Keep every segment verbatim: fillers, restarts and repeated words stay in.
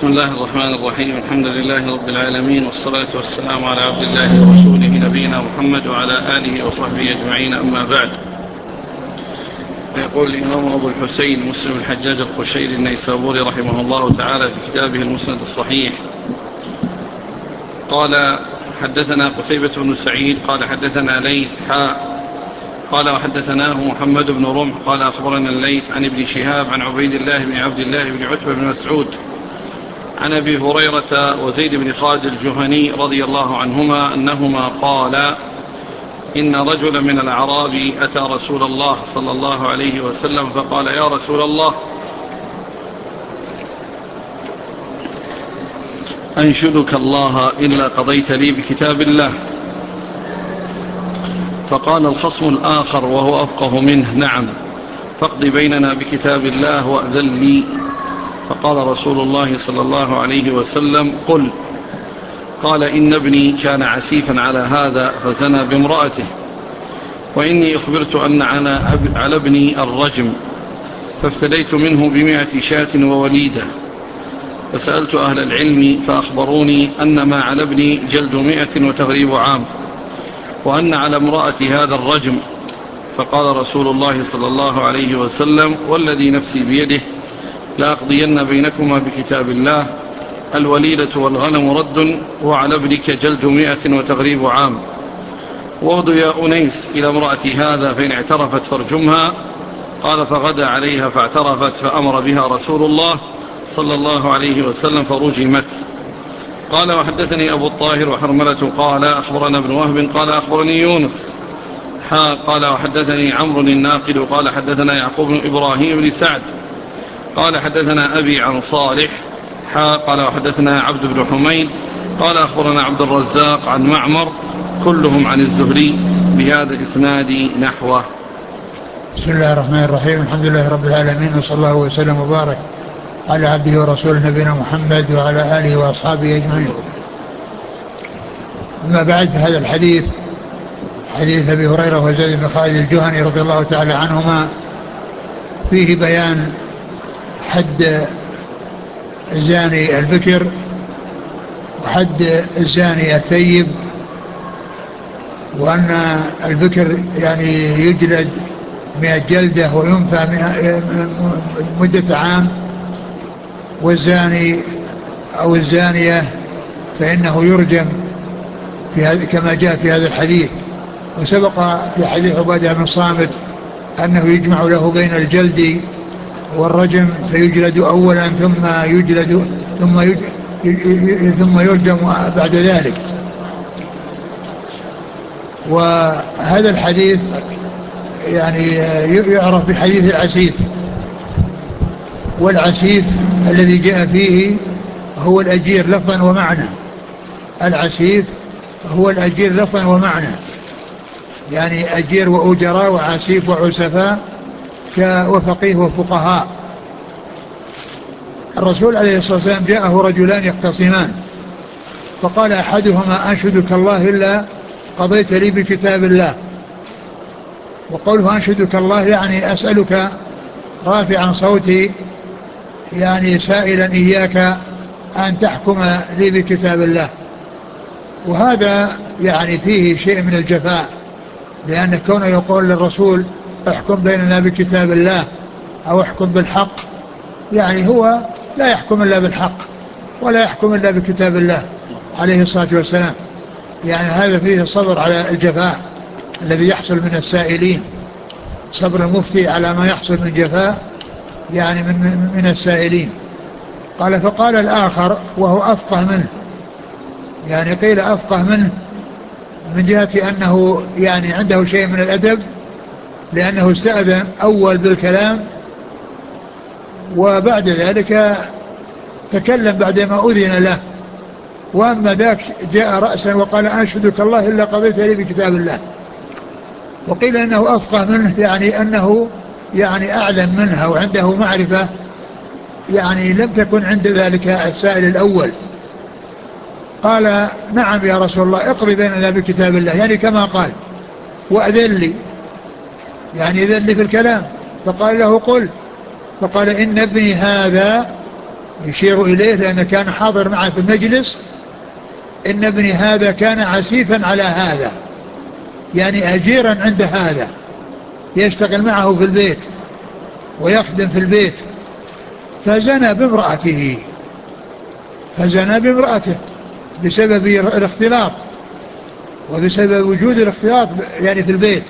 بسم الله الرحمن الرحيم. الحمد لله رب العالمين، والصلاة والسلام على عبد الله ورسوله نبينا محمد وعلى آله وصحبه أجمعين، أما بعد. يقول الإمام أبو الحسين مسلم الحجاج القشيري النيسابوري رحمه الله تعالى في كتابه المسند الصحيح، قال: حدثنا قتيبة بن سعيد قال حدثنا ليث حاء قال وحدثناه محمد بن رمح قال أخبرنا الليث عن ابن شهاب عن عبيد الله بن عبد الله بن عتبة بن مسعود عن أبي هريرة وزيد بن خالد الجهني رضي الله عنهما أنهما قالا: إن رجلا من الأعراب أتى رسول الله صلى الله عليه وسلم فقال: يا رسول الله، أنشدك الله إلا قضيت لي بكتاب الله. فقال الخصم الآخر وهو أفقه منه: نعم، فاقض بيننا بكتاب الله وأذن لي. فقال رسول الله صلى الله عليه وسلم: قل. قال: إن ابني كان عسيفا على هذا فزنى بامرأته، وإني أخبرت أن على ابني الرجم، فافتديت منه بمائة شاة ووليدة، فسألت أهل العلم فأخبروني أن ما على ابني جلد مائة وتغريب عام، وأن على امرأة هذا الرجم. فقال رسول الله صلى الله عليه وسلم: والذي نفسي بيده لأقضين بينكما بكتاب الله، الوليدة والغنم رد، وعلى ابنك جلد مائة وتغريب عام. وغدوا يا أنيس إلى امرأة هذا، فإن اعترفت فارجمها. قال: فغدا عليها فاعترفت، فأمر بها رسول الله صلى الله عليه وسلم فرجمت. قال: وحدثني أبو الطاهر وحرملة قال أخبرنا ابن وهب قال أخبرني يونس حا قال وحدثني عمرو الناقد قال حدثنا يعقوب بن إبراهيم بن سعد قال حدثنا أبي عن صالح حا قال وحدثنا عبد بن حميد قال أخبرنا عبد الرزاق عن معمر كلهم عن الزهري بهذا الإسناد نحوه. بسم الله الرحمن الرحيم. الحمد لله رب العالمين، وصلى الله وسلم وبارك على عبده ورسوله نبينا محمد وعلى آله وأصحابه أجمعين. أما بعد، فهذا الحديث حديث أبي هريرة وزيد بن خالد الجهني رضي الله تعالى عنهما فيه بيان حد الزاني البكر وحد الزاني الثيب، وأن البكر يعني يجلد مئة جلدة وينفى مدة عام، والزاني أو الزانية فإنه يرجم في هذا كما جاء في هذا الحديث. وسبق في حديث عبادة بن الصامت أنه يجمع له بين الجلد والرجم فيجلد أولا ثم يجلد ثم يجلد ثم يرجم بعد ذلك. وهذا الحديث يعني يعرف بحديث العسيف، والعسيف الذي جاء فيه هو الأجير لفظا ومعنى. العسيف هو الأجير لفظا ومعنى، يعني أجير وأجراء وعسيف وعسفاء وفقيه وفقهاء. الرسول عليه الصلاة والسلام جاءه رجلان يختصمان، فقال أحدهما: أنشدك الله إلا قضيت لي بكتاب الله. وقوله أنشدك الله يعني أسألك رافعا صوتي، يعني سائلا إياك أن تحكم لي بكتاب الله. وهذا يعني فيه شيء من الجفاء، لأن كونه يقول للرسول احكم بيننا بكتاب الله أو احكم بالحق، يعني هو لا يحكم إلا بالحق ولا يحكم إلا بكتاب الله عليه الصلاة والسلام. يعني هذا فيه الصبر على الجفاء الذي يحصل من السائلين، صبر المفتي على ما يحصل من جفاء يعني من, من السائلين. قال: فقال الآخر وهو أفقه منه، يعني قيل أفقه منه من جهة أنه يعني عنده شيء من الأدب، لأنه استأذن أول بالكلام وبعد ذلك تكلم بعدما أذن له. وأما ذاك جاء رأسا وقال: أنشدك الله إلا قضيت لي بكتاب الله. وقيل أنه أفقه منه، يعني أنه يعني أعلم منها وعنده معرفة يعني لم تكن عند ذلك السائل الأول. قال: نعم يا رسول الله، اقضي بيننا بكتاب الله، يعني كما قال، وأذن لي، يعني أذن لي في الكلام. فقال له: قل. فقال: إن ابني هذا يشير إليه لأنه كان حاضر معه في المجلس، إن ابني هذا كان عسيفا على هذا، يعني أجيرا عند هذا، يشتغل معه في البيت ويخدم في البيت، فزنى بامرأته فزنى بامرأته بسبب الاختلاط، وبسبب وجود الاختلاط يعني في البيت.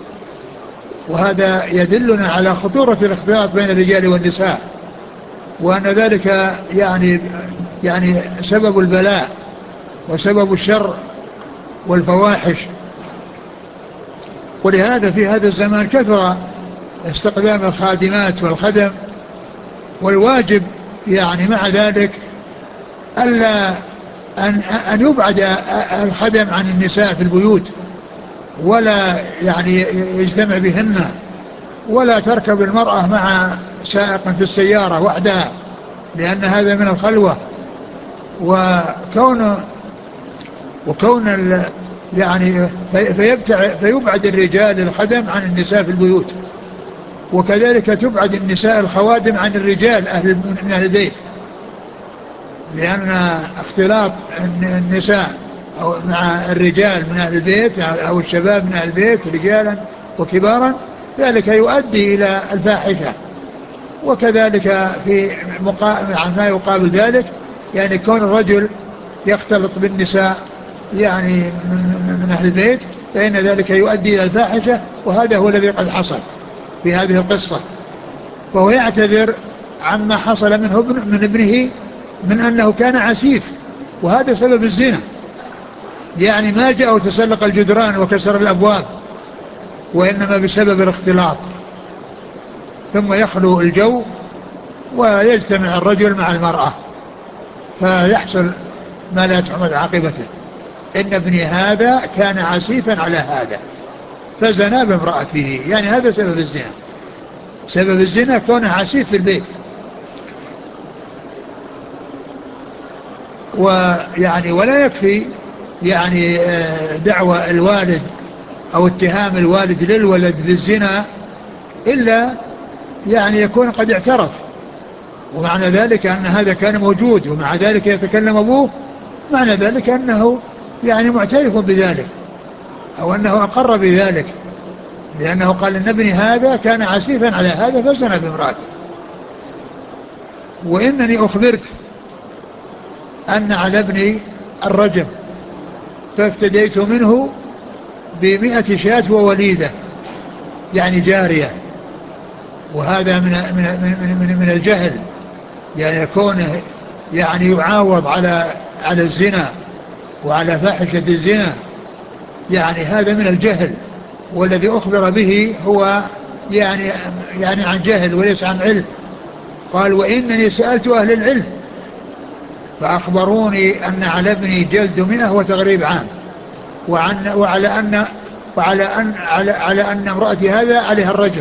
وهذا يدلنا على خطورة الاختلاط بين الرجال والنساء، وأن ذلك يعني يعني سبب البلاء وسبب الشر والفواحش. ولهذا في هذا الزمان كثر استخدام الخادمات والخدم، والواجب يعني مع ذلك ألا أن, أن يبعد الخدم عن النساء في البيوت، ولا يعني يجتمع بهن، ولا تركب المرأة مع سائق في السيارة وحدها، لأن هذا من الخلوة. وكون وكون يعني فيبتع فيبعد الرجال الخدم عن النساء في البيوت، وكذلك تبعد النساء الخوادم عن الرجال أهل من أهل البيت، لأن اختلاط النساء أو مع الرجال من أهل البيت أو الشباب من أهل البيت رجالا وكبارا ذلك يؤدي إلى الفاحشة. وكذلك في ما يقابل ذلك يعني كون الرجل يختلط بالنساء يعني من أهل البيت، فإن ذلك يؤدي إلى الفاحشة، وهذا هو الذي قد حصل في هذه القصة. فهو يعتذر عما حصل منه من ابنه من أنه كان عسيف، وهذا سبب الزنا، يعني ما جاء وتسلق الجدران وكسر الأبواب، وإنما بسبب الاختلاط. ثم يخلو الجو ويجتمع الرجل مع المرأة فيحصل ما لا تحمد عاقبته. إن ابني هذا كان عسيفا على هذا فزنى بامرأته، يعني هذا سبب الزنا. سبب الزنا كونه عسيف في البيت. ويعني ولا يكفي يعني دعوى الوالد أو اتهام الوالد للولد بالزنا إلا يعني يكون قد اعترف، ومعنى ذلك أن هذا كان موجود، ومع ذلك يتكلم أبوه، معنى ذلك أنه يعني معترف بذلك أو أنه أقر بذلك، لأنه قال إن ابني هذا كان عسيفا على هذا فزنى بامرأته. وإنني أخبرت أن على ابني الرجم فافتديت منه بمئة شاة ووليدة، يعني جارية. وهذا من, من, من, من, من الجهل، يعني يكونه يعني يعاوض على على الزنا وعلى فاحشة الزنا، يعني هذا من الجهل. والذي أخبر به هو يعني يعني عن جهل وليس عن علم. قال وإنني سألت أهل العلم فأخبروني أن على ابني جلد مئة وتغريب عام، وعن وعلى أن وعلى أن على, على أن امرأتي هذا عليها الرجم.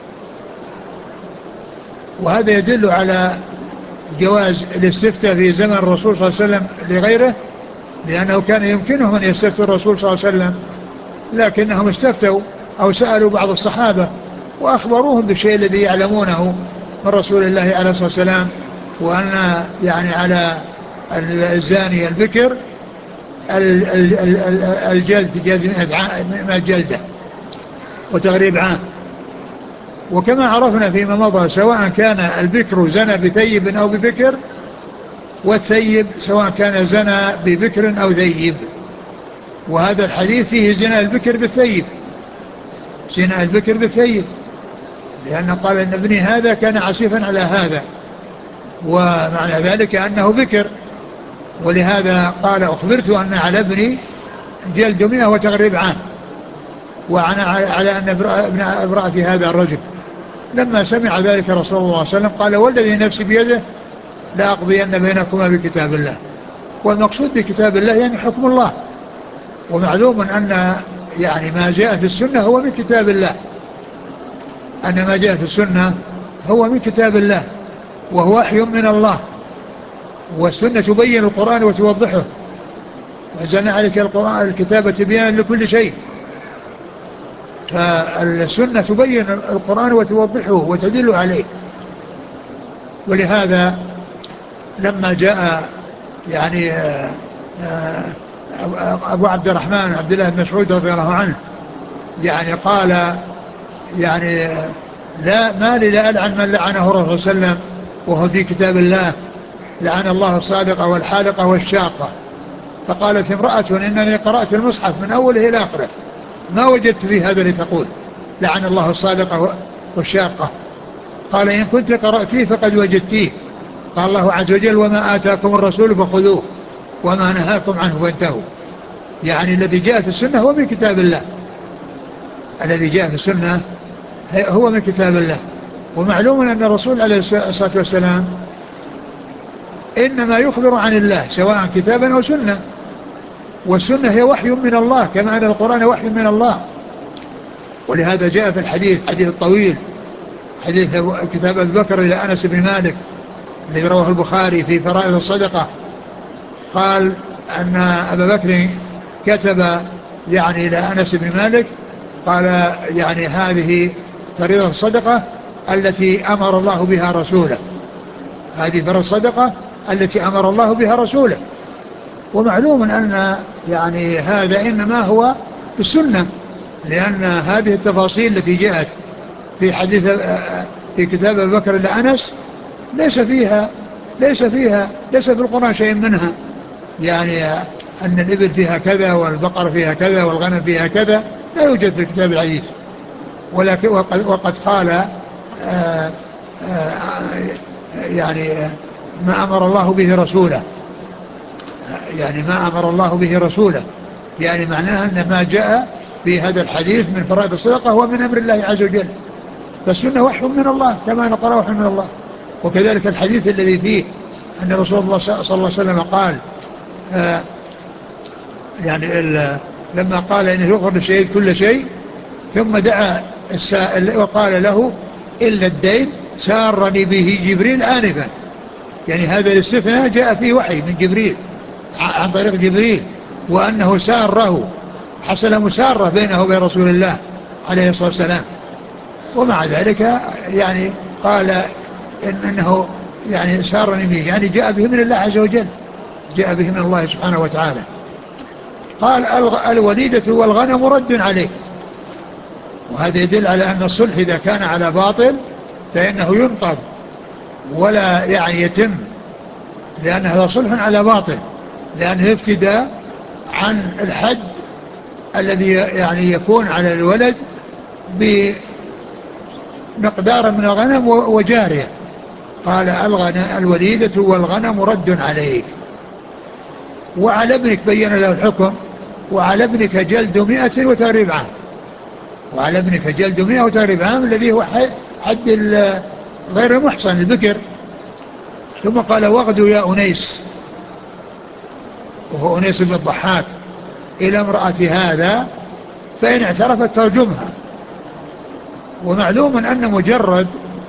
وهذا يدل على جواز الاستفتاء في زمن الرسول صلى الله عليه وسلم لغيره، لأنه كان يمكنهم أن يستفتوا الرسول صلى الله عليه وسلم، لكنهم استفتوا أو سألوا بعض الصحابة وأخبروهم بالشيء الذي يعلمونه من رسول الله عليه الصلاة والسلام، وأن يعني على الزاني البكر الجلد جلد مئة جلدة وتغريب عام. وكما عرفنا فيما مضى سواء كان البكر زنى بثيب أو ببكر، والثيب سواء كان زنى ببكر أو ثيب. وهذا الحديث فيه زنا البكر بالثيب، زنا البكر بالثيب، لأن قال إن ابني هذا كان عسيفا على هذا، ومعنى ذلك أنه بكر. ولهذا قال أخبرت أن على ابني جلد مئة وتغريب عام، وعلى على أن ابن امرأتي هذا الرجل. لما سمع ذلك رسول الله صلى الله عليه وسلم قال والذي نفسي بيده لأقضين بينكما بكتاب الله. والمقصود بكتاب الله يعني حكم الله، ومعلوم أن يعني ما جاء في السنة هو من كتاب الله، أن ما جاء في السنة هو من كتاب الله وهو وحي من الله، والسنة تبين القرآن وتوضحه، وأنزلنا عليك القرآن الكتاب تبيانا لكل شيء. فالسنة تبين القرآن وتوضحه وتدل عليه. ولهذا لما جاء يعني أبو عبد الرحمن عبد الله بن مسعود رضي الله عنه يعني قال يعني لا ما لي لا ألعن من لعنه الرسول صلى الله عليه وسلم وهو في كتاب الله، لعن الله الصادقة والحالقة والشاقة. فقالت امرأة إنني قرأت المصحف من أوله إلى آخره ما وجدت فيه هذا اللي تقول لعن الله الصادقة والشاقة. قال إن كنت قرأتيه فقد وجدتيه. قال الله عز وجل وما آتاكم الرسول فخذوه وما نهاكم عنه فانتهوا. يعني الذي جاء في السنة هو من كتاب الله، الذي جاء في السنة هو من كتاب الله. ومعلوم أن الرسول عليه الصلاة والسلام إنما يخبر عن الله سواء كتابا أو سنة، والسنة هي وحي من الله كما أن القرآن وحي من الله. ولهذا جاء في الحديث حديث الطويل حديث كتاب أبي بكر إلى أنس بن مالك الذي رواه البخاري في فرائض الصدقة، قال أن أبا بكر كتب يعني إلى أنس بن مالك قال يعني هذه فريضة الصدقة التي أمر الله بها رسوله، هذه فريضة الصدقة التي أمر الله بها رسوله. ومعلوم أن يعني هذا إنما هو بالسنة، لأن هذه التفاصيل التي جاءت في حديث في كتاب أبي بكر إلى أنس ليس فيها ليس فيها ليس في القرآن شيء منها، يعني أن الإبل فيها كذا والبقر فيها كذا والغنم فيها كذا لا يوجد في الكتاب العزيز. ولكن وقد, وقد قال آآ آآ يعني ما أمر الله به رسوله، يعني ما أمر الله به رسوله يعني معناها أن ما جاء في هذا الحديث من فرائض الصدقة هو من أمر الله عز وجل، فالسنة وحي من الله كما نقرأ وحي من الله. وكذلك الحديث الذي فيه أن رسول الله صلى الله عليه وسلم قال آه يعني لما قال إنه يغفر للشهيد كل شيء ثم دعا السائل وقال له إلا الدين سارني به جبريل آنفا، يعني هذا الاستثناء جاء فيه وحي من جبريل عن طريق جبريل، وأنه ساره حصل مسارة بينه وبين رسول الله عليه الصلاة والسلام. ومع ذلك يعني قال إن إنه يعني سارني به يعني جاء به من الله عز وجل، جاء به من الله سبحانه وتعالى. قال الوليدة والغنم رد عليه، وهذا يدل على أن الصلح إذا كان على باطل فإنه ينقض ولا يعني يتم، لأن هذا صلح على باطل، لأنه افتدى عن الحد الذي يعني يكون على الولد بمقدار من الغنم وجارية. قال الوليدة والغنم رد عليك، وعلى ابنك بين له الحكم، وعلى ابنك جلد مئة وتغريب عام، وعلى ابنك جلد مئة وتغريب عام الذي هو حد غير المحصن البكر. ثم قال واغدوا يا أنيس، وهو أنيس بن الضحاك، إلى امرأة هذا فإن اعترفت ترجمها. ومعلوم أن مجرد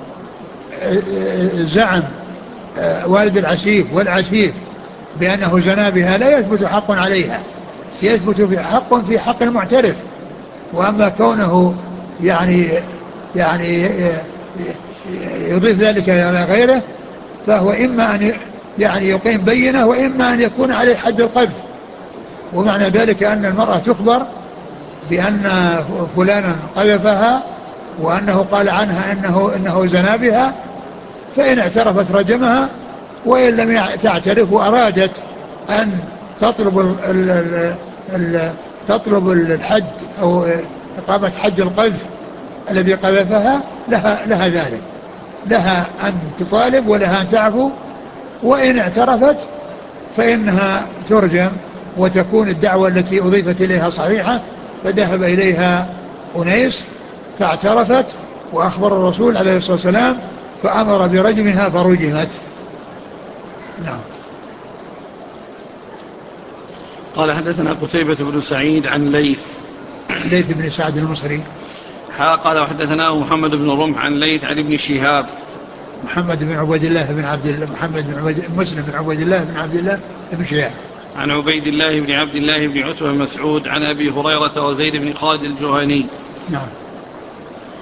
زعم والد العسيف والعسيف بأنه زنا بها لا يثبت حق عليها، يثبت في حق في حق المعترف. وأما كونه يعني يعني يضيف ذلك إلى غيره فهو إما أن يعني يقيم بينه وإما أن يكون عليه حد القذف. ومعنى ذلك أن المرأة تخبر بأن فلانا قذفها وأنه قال عنها إنه, إنه زنا بها، فإن اعترفت رجمها، وإن لم تعترف وأرادت أن تطلب ال ال ال تطلب الحد أو إقامة حد القذف الذي قذفها لها, لها ذلك، لها أن تطالب ولها أن تعفو. وإن اعترفت فإنها ترجم وتكون الدعوة التي أضيفت إليها صحيحة. فذهب إليها أنيس فاعترفت وأخبر الرسول عليه الصلاة والسلام فأمر برجمها فرجمت. نعم. قال حدثنا قتيبة بن سعيد عن ليث ليث بن سعد المصري. قال وحدثنا محمد بن رمح عن ليث عن ابن شهاب محمد بن عبد الله بن عبد الله محمد بن عبد مسلم بن عبد الله بن عبد الله بن شهاب عن عبيد الله بن عبد الله بن عتبة بن مسعود عن أبي هريرة وزيد بن خالد الجهني. نعم.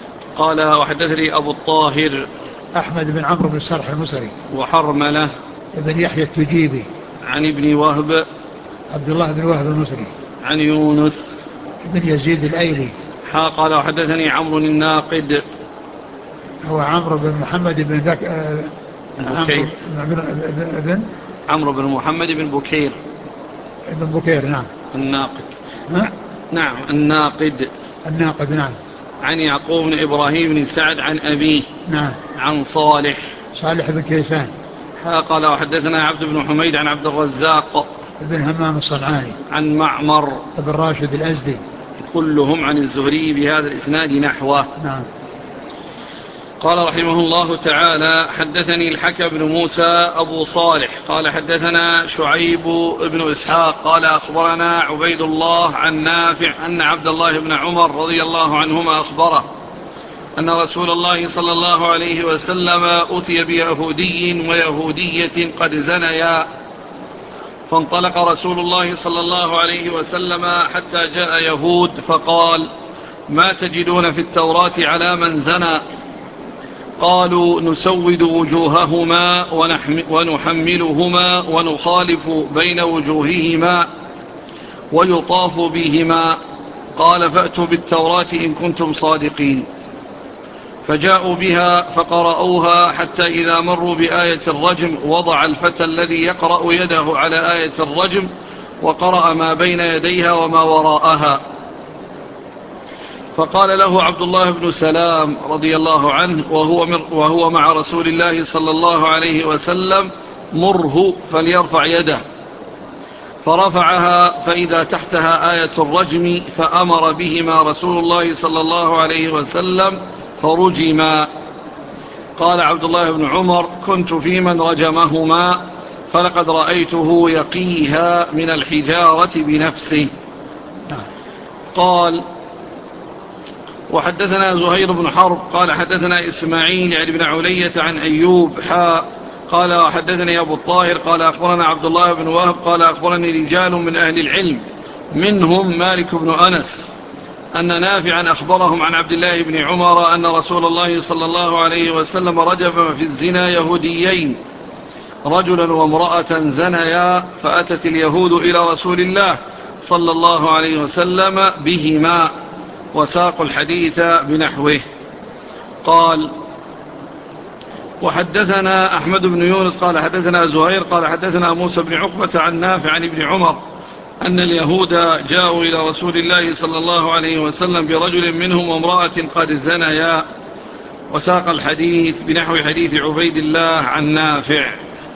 قال وحدثني أبو الطاهر أحمد بن عمرو بن السرح المصري وحرملة بن يحيى التجيبي. عن ابن وهب عبد الله بن وهب المصري. عن يونس بن يزيد الأيلي. حا قال وحدثني عمرو الناقد هو عمرو بن محمد بن بك... بكير عمرو بن عمرو بن محمد بن بكير بن بكير. نعم. الناقد. ها؟ نعم الناقد. الناقد. نعم. عن يعقوب بن إبراهيم بن سعد عن أبيه. نعم. عن صالح صالح بن كيسان. قال وحدثنا عبد بن حميد عن عبد الرزاق بن همام الصنعاني عن معمر بن راشد الأزدي كلهم عن الزهري بهذا الإسناد نحوه. نعم. قال رحمه الله تعالى حدثني الحكم بن موسى أبو صالح قال حدثنا شعيب بن إسحاق قال أخبرنا عبيد الله عن نافع أن عبد الله بن عمر رضي الله عنهما أخبره أن رسول الله صلى الله عليه وسلم أتي بيهودي ويهودية قد زنيا فانطلق رسول الله صلى الله عليه وسلم حتى جاء يهود فقال ما تجدون في التوراة على من زنى؟ قالوا نسود وجوههما ونحملهما ونخالف بين وجوههما ويطاف بهما. قال فأتوا بالتوراة إن كنتم صادقين. فجاءوا بها فقرأوها حتى إذا مروا بآية الرجم وضع الفتى الذي يقرأ يده على آية الرجم وقرأ ما بين يديها وما وراءها. فقال له عبد الله بن سلام رضي الله عنه وهو, وهو مع رسول الله صلى الله عليه وسلم مره فليرفع يده. فرفعها فإذا تحتها آية الرجم فأمر بهما رسول الله صلى الله عليه وسلم فرجما. قال عبد الله بن عمر كنت في من رجمهما فلقد رأيته يقيها من الحجارة بنفسه. قال وحدثنا زهير بن حرب قال حدثنا إسماعيل يعني بن علية عن أيوب حاء قال وحدثني أبو الطاهر قال أخبرنا عبد الله بن وهب قال أخبرني رجال من أهل العلم منهم مالك بن أنس أن نافعا أخبرهم عن عبد الله بن عمر أن رسول الله صلى الله عليه وسلم رجم في الزنا يهوديين رجلا وامرأة زنيا فأتت اليهود إلى رسول الله صلى الله عليه وسلم بهما وساقوا الحديث بنحوه. قال وحدثنا أحمد بن يونس قال حدثنا زهير قال حدثنا موسى بن عقبة عن نافع عن ابن عمر أن اليهود جاءوا إلى رسول الله صلى الله عليه وسلم برجل منهم وامرأة قد زنيا وساق الحديث بنحو حديث عبيد الله عن نافع.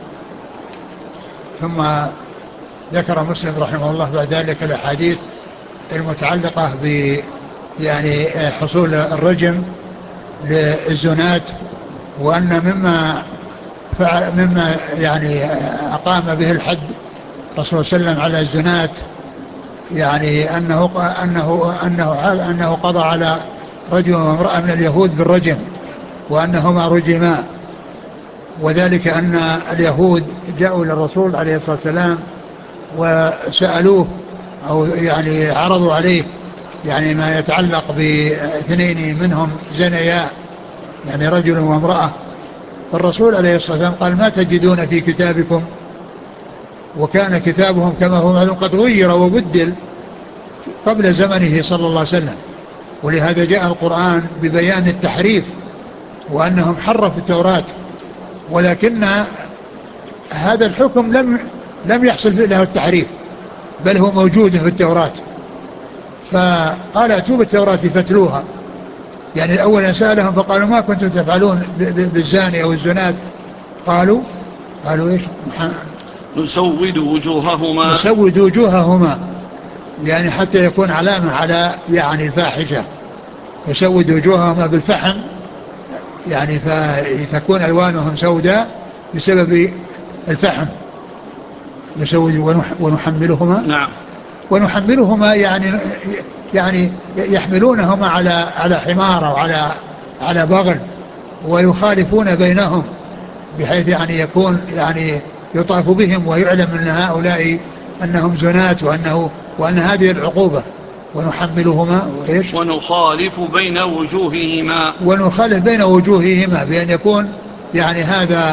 ثم ذكر مسلم رحمه الله بعد ذلك الأحاديث المتعلقة ب يعني حصول الرجم للزنات وأن مما فعل مما يعني أقام به الحد رسول صلى الله عليه وسلم على الزنات يعني أنه أنه أنه أنه قضى على رجل وامرأة من اليهود بالرجم وأنهما رجما. وذلك أن اليهود جاءوا إلى الرسول عليه الصلاة والسلام وسألوه أو يعني عرضوا عليه يعني ما يتعلق باثنين منهم زنيا يعني رجل وامرأة. فالرسول عليه الصلاة والسلام قال ما تجدون في كتابكم؟ وكان كتابهم كما هو معلوم قد غير وبدل قبل زمنه صلى الله عليه وسلم، ولهذا جاء القرآن ببيان التحريف وأنهم حرفوا التوراة، ولكن هذا الحكم لم لم يحصل له التحريف بل هو موجود في التوراة. فقال اتوا بالتوراة فاتلوها، يعني أولا سألهم فقالوا ما كنتم تفعلون بالزاني أو الزنات؟ قالوا قالوا إيش؟ نسود وجوههما نسود وجوههما يعني حتى يكون علامة على يعني الفاحشة، يسود وجوههما بالفحم يعني فتكون ألوانهم سوداء بسبب الفحم. نسود ونحملهما نعم ونحملهما يعني يعني يحملونهما على على حمار أو على على بغل ويخالفون بينهم بحيث يعني يكون يعني يطاف بهم ويعلم أن هؤلاء أنهم زنات وأنه وأن هذه العقوبة. ونحملهما وإيش؟ ونخالف بين وجوههما ونخالف بين وجوههما بأن يكون يعني هذا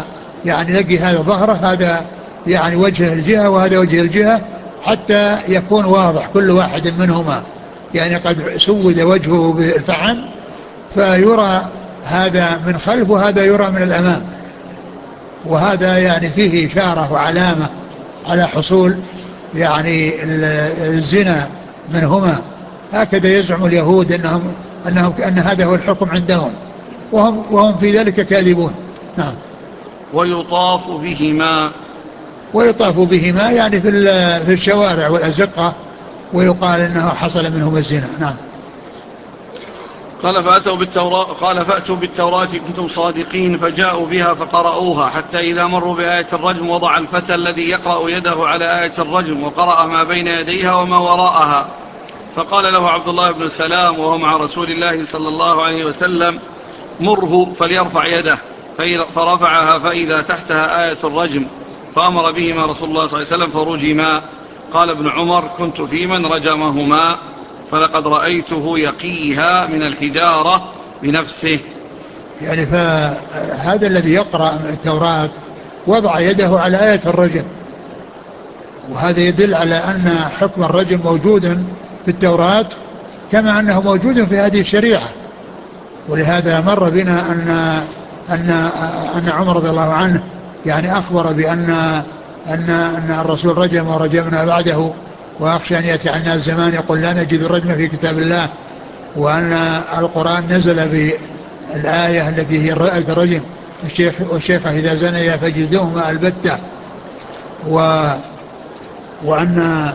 يعني نقي هذا ظهره، هذا يعني وجه الجهة وهذا وجه الجهة، حتى يكون واضح كل واحد منهما، يعني قد سود وجهه بالفحم فيرى هذا من خلف وهذا يرى من الأمام، وهذا يعني فيه إشارة وعلامة على حصول يعني الزنا منهما. هكذا يزعم اليهود أنهم أنهم أن هذا هو الحكم عندهم، وهم وهم في ذلك كاذبون. نعم. ويطاف بهما. ويطاف بهما يعني في في الشوارع والأزقة، ويقال أنه حصل منهم الزنا. نعم. قال فأتوا بالتوراة قال فأتوا بالتوراة كنتم صادقين، فجاءوا بها فقرأوها حتى إذا مروا بآية الرجم وضع الفتى الذي يقرأ يده على آية الرجم وقرأ ما بين يديها وما وراءها، فقال له عبد الله بن سلام وهو مع رسول الله صلى الله عليه وسلم: مره فليرفع يده، فرفعها فإذا تحتها آية الرجم، فأمر بهما رسول الله صلى الله عليه وسلم فرجما. قال ابن عمر: كنت في من رجمهما فلقد رأيته يقيها من الحجارة بنفسه. يعني فهذا الذي يقرأ التوراة وضع يده على آية الرجم، وهذا يدل على أن حكم الرجم موجود في التوراة كما أنه موجود في هذه الشريعة. ولهذا مر بنا أن أن أن عمر رضي الله عنه يعني أخبر بأن أن أن الرسول رجم ورجمنا بعده، وأخشى أن يأتي عنا الزمان يقول لا نجد الرجم في كتاب الله، وأن القرآن نزل بالآية التي هي آية الرجم: الشيخ والشيخة إذا زنيا فجلدوهما البتة، و وأن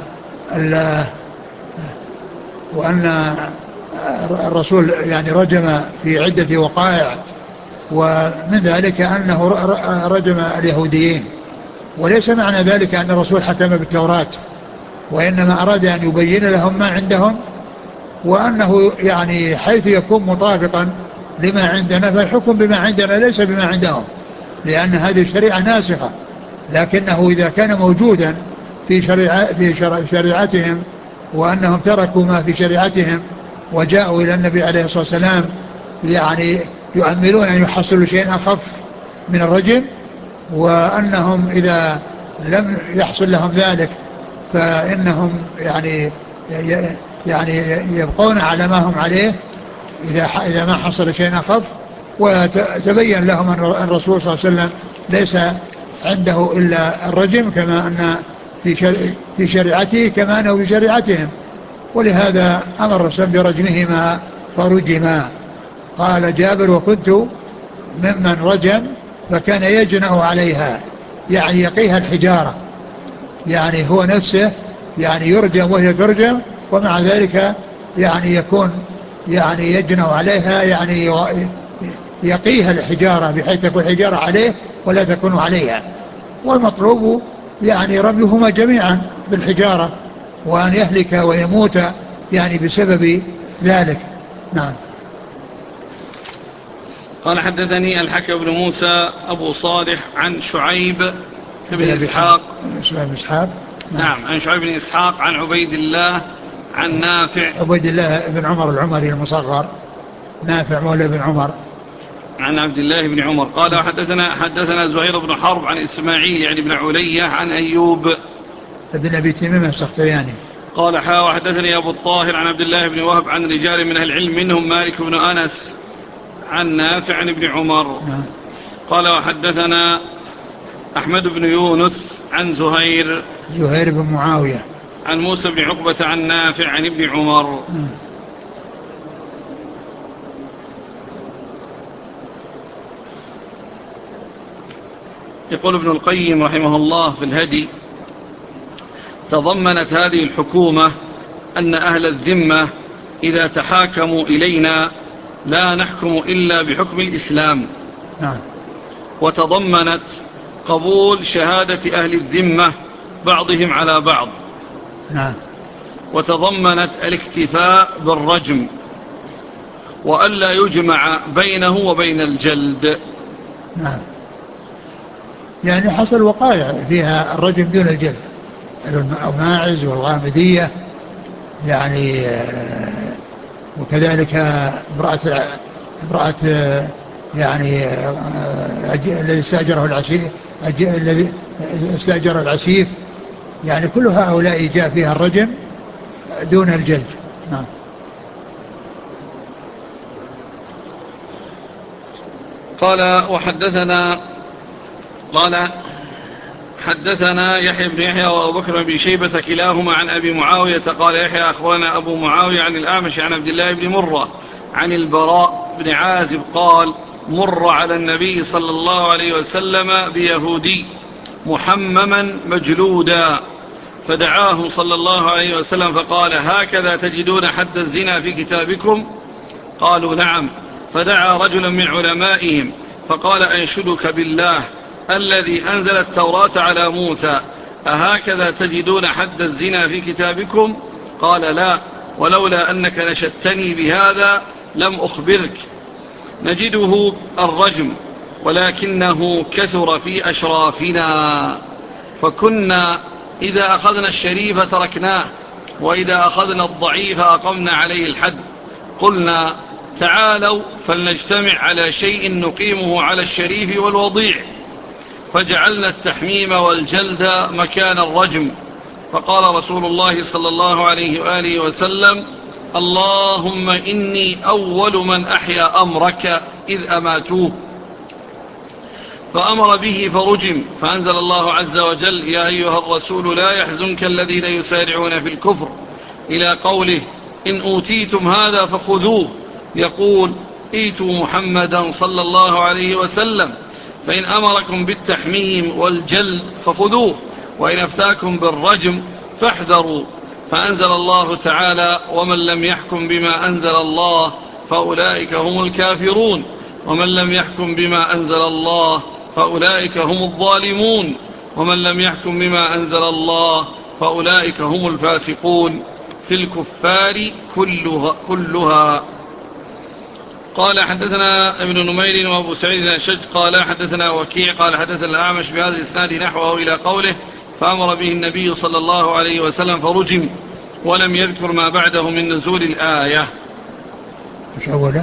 وأن الرسول يعني رجم في عدة وقائع، ومن ذلك أنه رجم اليهوديين. وليس معنى ذلك أن الرسول حكم بالتوراة، وإنما أراد أن يبين لهم ما عندهم، وأنه يعني حيث يكون مطابقا لما عندنا فالحكم بما عندنا ليس بما عندهم، لأن هذه الشريعة ناسخة. لكنه إذا كان موجودا في, شريعة في شريعتهم وأنهم تركوا ما في شريعتهم وجاءوا إلى النبي عليه الصلاة والسلام يعني يؤملون أن يحصلوا شيئا أخف من الرجم، وأنهم إذا لم يحصل لهم ذلك فإنهم يعني يعني يبقون على ما هم عليه إذا إذا ما حصل شيء أخف. وتبين لهم أن الرسول صلى الله عليه وسلم ليس عنده إلا الرجم كما أن في في شريعته كما أنه في شريعتهم، ولهذا أمر الرسول برجمهما فرجما. قال جابر: وكنت ممن رجم فكان يجنأ عليها، يعني يقيها الحجارة، يعني هو نفسه يعني يرجم وهي ترجم، ومع ذلك يعني يكون يعني يجنأ عليها، يعني يقيها الحجارة بحيث تكون الحجارة عليه ولا تكون عليها. والمطلوب يعني رميهما جميعا بالحجارة، وأن يهلك ويموت يعني بسبب ذلك. نعم. قال حدثني الحكم بن موسى أبو صالح عن شعيب بن إسحاق بن إسحاق نعم. نعم عن شعيب بن إسحاق عن عبيد الله عن نافع عبيد الله بن عمر العمري المصغر، نافع مولى بن عمر عن عبد الله بن عمر قال حدثنا حدثنا زهير بن حرب عن إسماعيل يعني بن علية عن أيوب ابن أبي تميم السختياني قال حا وحدثني أبو الطاهر عن عبد الله بن وهب عن رجال من أهل العلم منهم مالك بن أنس عن نافع عن ابن عمر. نعم. قال وحدثنا أحمد بن يونس عن زهير زهير بن معاوية عن موسى بن عقبة عن نافع عن ابن عمر. نعم. يقول ابن القيم رحمه الله في الهدي: تضمنت هذه الحكومة أن أهل الذمة إذا تحاكموا إلينا لا نحكم إلا بحكم الإسلام. نعم. وتضمنت قبول شهادة أهل الذمة بعضهم على بعض. نعم. وتضمنت الاكتفاء بالرجم، وألا يجمع بينه وبين الجلد. نعم. يعني حصل وقائع فيها الرجم دون الجلد، الماعز والغامدية يعني، وكذلك امرأة امرأة يعني الذي استأجره العسيف الذي استأجر العسيف، يعني كل هؤلاء جاء فيها الرجم دون الجلد. نعم. قال وحدثنا قال حدثنا يحيى بن يحيى وأبو بكر بن شيبة كلاهما عن أبي معاوية قال يحيى أخبرنا أبو معاوية عن الأعمش عن عبد الله بن مرة عن البراء بن عازب قال مر على النبي صلى الله عليه وسلم بيهودي محمما مجلودا فدعاه صلى الله عليه وسلم فقال هكذا تجدون حد الزنا في كتابكم؟ قالوا نعم. فدعا رجلا من علمائهم فقال أنشدك بالله الذي أنزل التوراة على موسى أهكذا تجدون حد الزنا في كتابكم؟ قال لا، ولولا أنك نشدتني بهذا لم أخبرك. نجده الرجم ولكنه كثر في أشرافنا، فكنا إذا أخذنا الشريف تركناه وإذا أخذنا الضعيف أقمنا عليه الحد. قلنا تعالوا فلنجتمع على شيء نقيمه على الشريف والوضيع، فجعلنا التحميم والجلد مكان الرجم. فقال رسول الله صلى الله عليه وآله وسلم اللهم إني أول من أحيا أمرك إذ أماتوه، فأمر به فرجم. فأنزل الله عز وجل يا أيها الرسول لا يحزنك الذين يسارعون في الكفر إلى قوله إن أوتيتم هذا فخذوه، يقول ائتوا محمدا صلى الله عليه وسلم فإن أمركم بالتحميم والجلد فخذوه وإن أفتاكم بالرجم فاحذروا. فأنزل الله تعالى ومن لم يحكم بما أنزل الله فأولئك هم الكافرون ومن لم يحكم بما أنزل الله فأولئك هم الظالمون ومن لم يحكم بما أنزل الله فأولئك هم الفاسقون في الكفار كلها, كلها. قال حدثنا ابن نمير وابو سعيد الأشج قال حدثنا وكيع قال حدثنا الأعمش بهذا الإسناد نحوه إلى قوله فأمر به النبي صلى الله عليه وسلم فرجم، ولم يذكر ما بعده من نزول الآية. مش أوله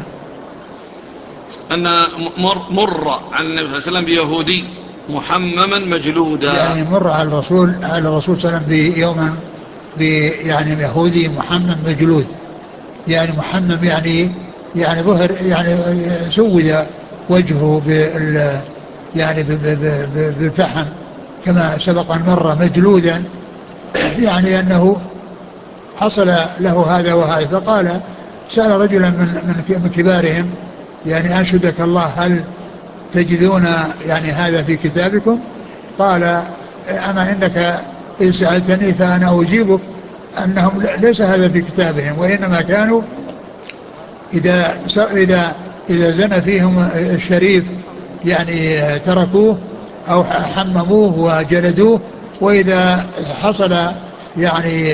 أن مر, مر عن النبي صلى الله عليه وسلم بيهودي محمما مجلودا، يعني مر على الرسول على الرسول صلى الله عليه وسلم بيوما يعني يهودي محمم مجلود، يعني محمم يعني يعني ظهر يعني سود وجهه بال يعني بالفحم كما سبق أن مر مجلودا، يعني أنه حصل له هذا وهذا. فقال سأل رجلا من من كبارهم يعني أنشدك الله هل تجدون يعني هذا في كتابكم؟ قال أما إنك إن سألتني فأنا أجيبك أنهم ليس هذا في كتابهم، وإنما كانوا إذا إذا إذا زنى فيهم الشريف يعني تركوه أو حمموه وجلدوه، وإذا حصل يعني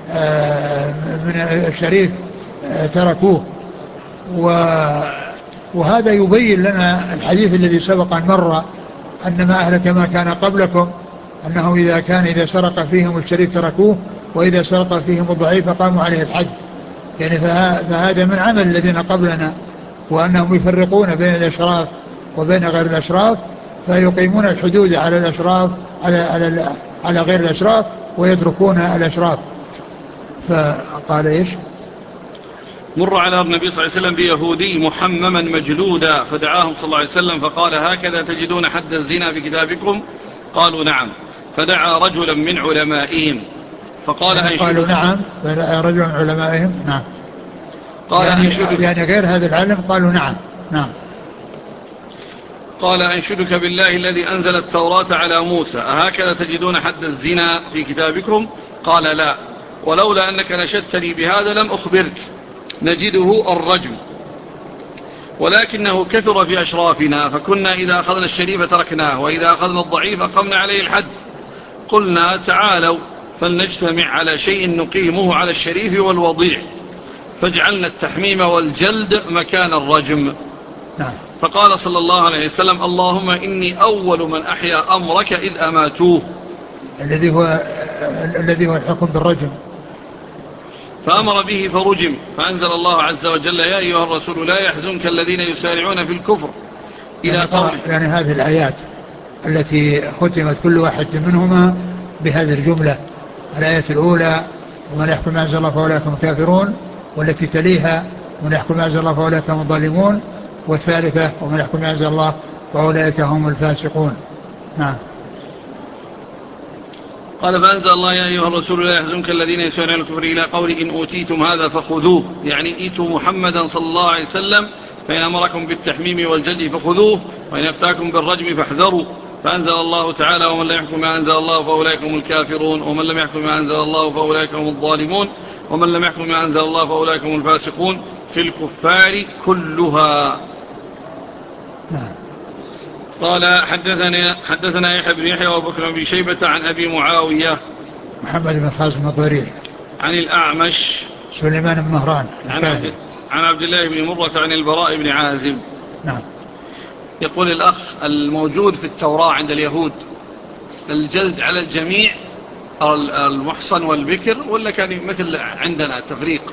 من الشريف تركوه. وهذا يبين لنا الحديث الذي سبق أن مر أن ما أهلك ما كان قبلكم أنه إذا كان إذا سرق فيهم الشريف تركوه وإذا سرق فيهم الضعيف قاموا عليه الحد. يعني فهذا من عمل الذين قبلنا، وأنهم يفرقون بين الأشراف وبين غير الأشراف، فيقيمون الحدود على الأشراف على, على, على غير الأشراف ويتركون الأشراف. فقال إيش؟ مر على النبي صلى الله عليه وسلم بيهودي محمما مجلودا فدعاهم صلى الله عليه وسلم فقال هكذا تجدون حد الزنا في كتابكم؟ قالوا نعم. فدعا رجلا من علمائهم فقال يعني أنشدك قالوا نعم رجل من علمائهم نعم قال يعني, أنشدك يعني غير هذا العلم قالوا نعم نعم قال أنشدك بالله الذي أنزل التوراة على موسى أهكذا تجدون حد الزنا في كتابكم؟ قال لا، ولولا أنك نشدتني بهذا لم أخبرك. نجده الرجم ولكنه كثر في أشرافنا، فكنا إذا أخذنا الشريف تركناه وإذا أخذنا الضعيف أقمنا عليه الحد. قلنا تعالوا فلنجتمع على شيء نقيمه على الشريف والوضيع، فاجعلنا التحميم والجلد مكان الرجم. نعم. فقال صلى الله عليه وسلم اللهم إني أول من أحيا أمرك إذ أماتوه، الذي هو الذي هو الحكم بالرجم. فأمر به فرجم. فأنزل الله عز وجل يا أيها الرسول لا يحزنك الذين يسارعون في الكفر إلى يعني, قوله يعني هذه الآيات التي ختمت كل واحد منهما بهذه الجملة. الآية الأولى ومن يحكم ما أنزل الله فأولئك هم الكافرون، والتي تليها ومن يحكم ما أنزل الله فأولئك هم الظالمون، والثالثة ومن يحكم ما أنزل الله فأولئك هم الفاسقون. نعم. قال فأنزل الله يا أيها الرسول لا يحزنك الذين يسارعون الكفر إلى قول إن أوتيتم هذا فخذوه، يعني إيتوا محمدا صلى الله عليه وسلم، فإن أمركم بالتحميم والجلد فخذوه، وإن أفتاكم بالرجم فاحذروا. فأنزل الله تعالى ومن لم يحكم ما أنزل الله فأولئك هم الكافرون، ومن لم يحكم ما أنزل الله فأولئك هم الظالمون، ومن لم يحكم ما أنزل الله فأولئك هم الفاسقون، في الكفار كلها. قال حدثنا حدثنا يحيى بن يحيى وابو بكر بن شيبة عن أبي معاوية محمد بن خازم الضرير عن الأعمش سليمان بن مهران عن عبد, عن عبد الله بن مرة عن البراء بن عازب. نعم. يقول الأخ الموجود في التوراة عند اليهود الجلد على الجميع المحصن والبكر، ولا كان مثل عندنا تفريق؟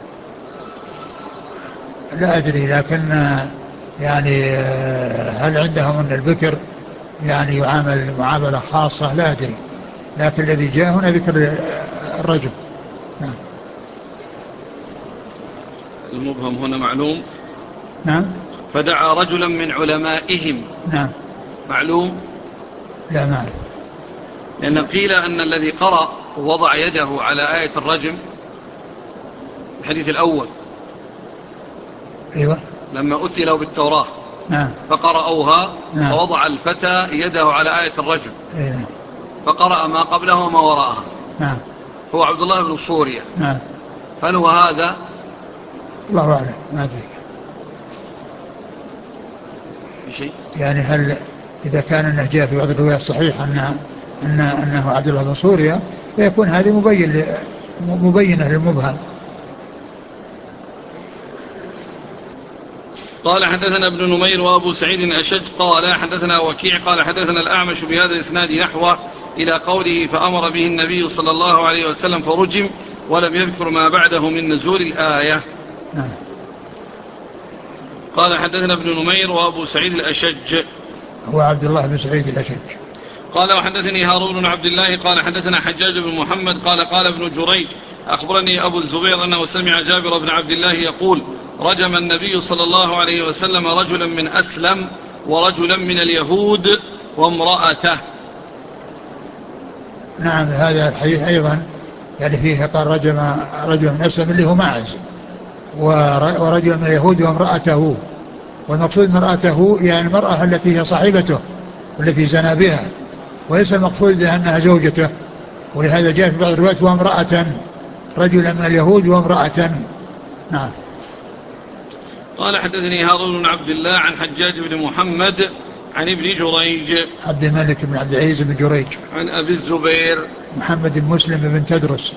لا أدري، لكن يعني هل عندهم أن البكر يعني يعامل معاملة خاصة؟ لا أدري، لكن الذي جاء هنا ذكر الرجل. نعم. المبهم هنا معلوم. نعم. فدعا رجلا من علمائهم. نعم. معلوم. لا ما أعرف، لأن قيل أن الذي قرأ ووضع يده على آية الرجم الحديث الأول. أيوة. لما أتي له بالتوراة. نعم. فقرأوها. نعم. فوضع الفتى يده على آية الرجم. أيوة. فقرأ ما قبله وما وراءها. نعم. هو عبد الله بن صوريا. نعم. فهل هو هذا؟ الله أعلم، ما أدري شيء. يعني هل إذا كان أنه جاء في بعض الروايات الصحيحة أن أن أنه عبد الله بن صوريا، فيكون هذه مبين مبينة للمبهم. قال حدثنا ابن نمير وأبو سعيد أشج قال حدثنا وكيع قال حدثنا الأعمش بهذا الإسناد نحوه إلى قوله فأمر به النبي صلى الله عليه وسلم فرجم، ولم يذكر ما بعده من نزول الآية. نعم. قال حدثنا ابن نمير وأبو سعيد الأشج هو عبد الله بن سعيد الأشج. قال وحدثني هارون بن عبد الله قال حدثنا حجاج بن محمد قال قال ابن جريج أخبرني أبو الزبير أنه سمع جابر بن عبد الله يقول رجم النبي صلى الله عليه وسلم رجلا من أسلم ورجلا من اليهود وامرأته. نعم. هذا الحديث أيضا يعني فيه قال رجم رجل من أسلم اللي هو ماعز، ورجل من اليهود وامرأته، والمقصود امرأته يعني المرأة التي هي صاحبته والتي زنى بها، وليس المقصود بأنها زوجته، ولهذا جاء في بعض الروايات وامرأة، رجلا من اليهود وامرأة. نعم. قال حدثني هارون بن عبد الله عن حجاج بن محمد عن ابن جريج عبد الملك بن عبد العزيز بن جريج عن أبي الزبير محمد بن مسلم بن تدرس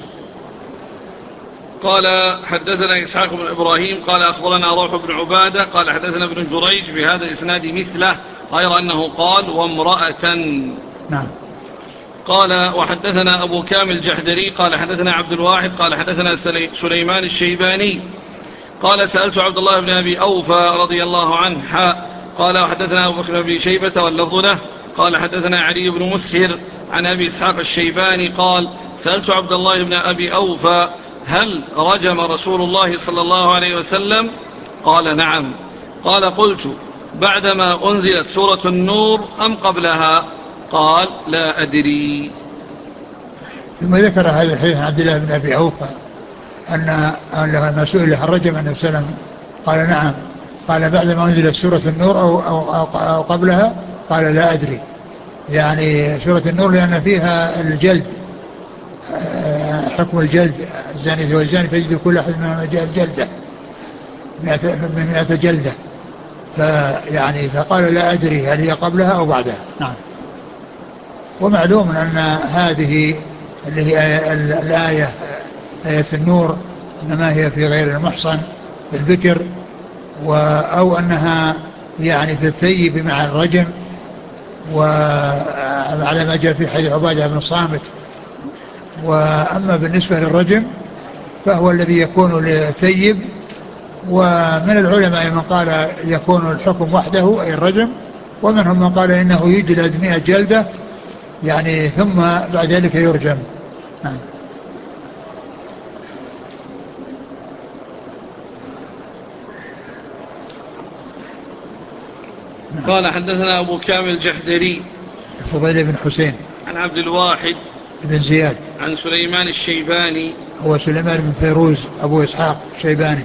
قال حدثنا إسحاق بن إبراهيم قال أخبرنا روح بن عبادة قال حدثنا ابن جريج بهذا الإسناد مثله غير أنه قال وامرأة. نعم. قال وحدثنا أبو كامل جحدري قال حدثنا عبد الواحد قال حدثنا سليمان الشيباني قال سألت عبد الله بن أبي أوفى رضي الله عنه حاء قال وحدثنا أبو بكر بن شيبة واللفظ له قال حدثنا علي بن مسهر عن أبي إسحاق الشيباني قال سألت عبد الله بن أبي أوفى هل رجم رسول الله صلى الله عليه وسلم؟ قال نعم. قال قلت بعدما أنزلت سورة النور أم قبلها؟ قال لا أدري. ثم ذكر هذا الحديث عن عبد الله بن أبي أوفى أن لما سئل هل رجم النبي صلى الله عليه وسلم قال نعم، قال بعدما أنزلت سورة النور أو, أو, أو, أو قبلها؟ قال لا أدري. يعني سورة النور لأن فيها الجلد، حكم الجلد الزاني والزاني فيجد كل أحد منهم جلدة من مئة جلدة، فيعني فقال لا أدري هل هي قبلها أو بعدها. نعم. ومعلوم أن هذه اللي هي الآية آية النور إنما هي في غير المحصن بالبكر، أو أنها يعني في الثيب مع الرجم، وعلى ما جاء في حديث عبادة بن الصامت. وأما بالنسبة للرجم فهو الذي يكون للثيب، ومن العلماء من قال يكون الحكم وحده أي الرجم، ومنهم من قال إنه يجلد مئة جلدة يعني ثم بعد ذلك يرجم. نعم. قال حدثنا أبو كامل الجحدري فضيل بن حسين عن عبد الواحد بن زياد عن سليمان الشيباني هو سليمان بن فيروز أبو إسحاق الشيباني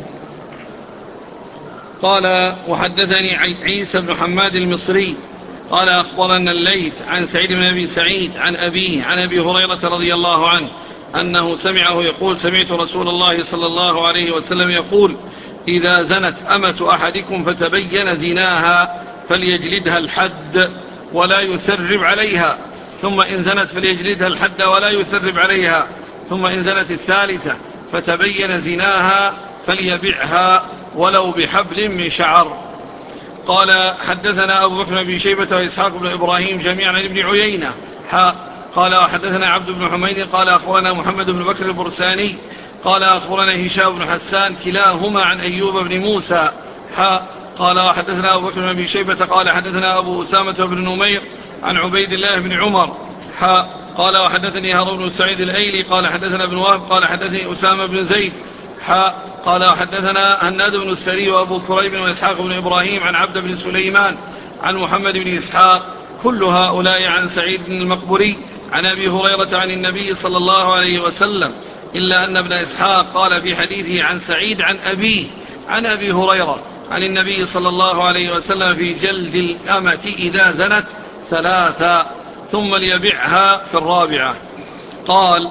قال وحدثني عيسى بن حماد المصري قال أخبرنا الليث عن سعيد بن أبي سعيد عن أبيه عن أبي هريرة رضي الله عنه أنه سمعه يقول سمعت رسول الله صلى الله عليه وسلم يقول إذا زنت أمة أحدكم فتبين زناها فليجلدها الحد ولا يثرب عليها ثم إن زنت فليجلدها الحد ولا يثرب عليها ثم إن زنت الثالثة فتبين زناها فليبعها ولو بحبل من شعر. قال حدثنا أبو بكر بن شيبة وإسحاق بن إبراهيم جميعا عن ابن عيينة حاء قال وحدثنا عبد بن حميد قال أخبرنا محمد بن بكر البرساني قال أخبرنا هشام بن حسان كلاهما عن أيوب بن موسى حاء قال وحدثنا أبو بكر بن شيبة قال حدثنا أبو أسامة بن نمير عن عبيد الله بن عمر حاء قال وحدثني هارون بن سعيد الأيلي قال حدثنا ابن وهب قال حدثني أسامة بن زيد حاء قال وحدثنا هناد بن السري وأبو كريب وإسحاق بن إبراهيم عن عبد بن سليمان عن محمد بن إسحاق كل هؤلاء عن سعيد بن المقبري عن أبي هريرة عن النبي صلى الله عليه وسلم إلا أن ابن إسحاق قال في حديثه عن سعيد عن أبيه عن أبي هريرة عن النبي صلى الله عليه وسلم في جلد الأمة إذا زنت ثلاثا ثم ليبعها في الرابعة. قال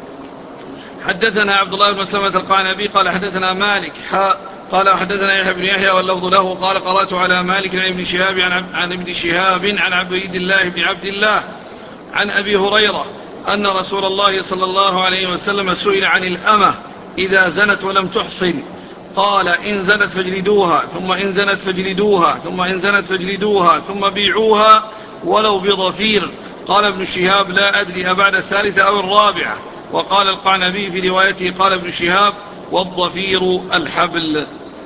حدثنا عبد الله بن مسلمة القعنبي قال حدثنا مالك حاء قال حدثنا يحيى بن يحيى واللفظ له قال قرأت على مالك عن ابن شهاب عن, عن ابن شهاب عن عبيد الله بن عبد الله عن أبي هريرة أن رسول الله صلى الله عليه وسلم سئل عن الأمة إذا زنت ولم تحصن قال إن زنت فاجلدوها ثم إن زنت فاجلدوها ثم إن زنت فاجلدوها ثم بيعوها ولو بضفير. قال ابن شهاب لا أدري أبعد الثالثة أو الرابعة. وقال القعنبي في روايته قال ابن شهاب والضفير الحبل.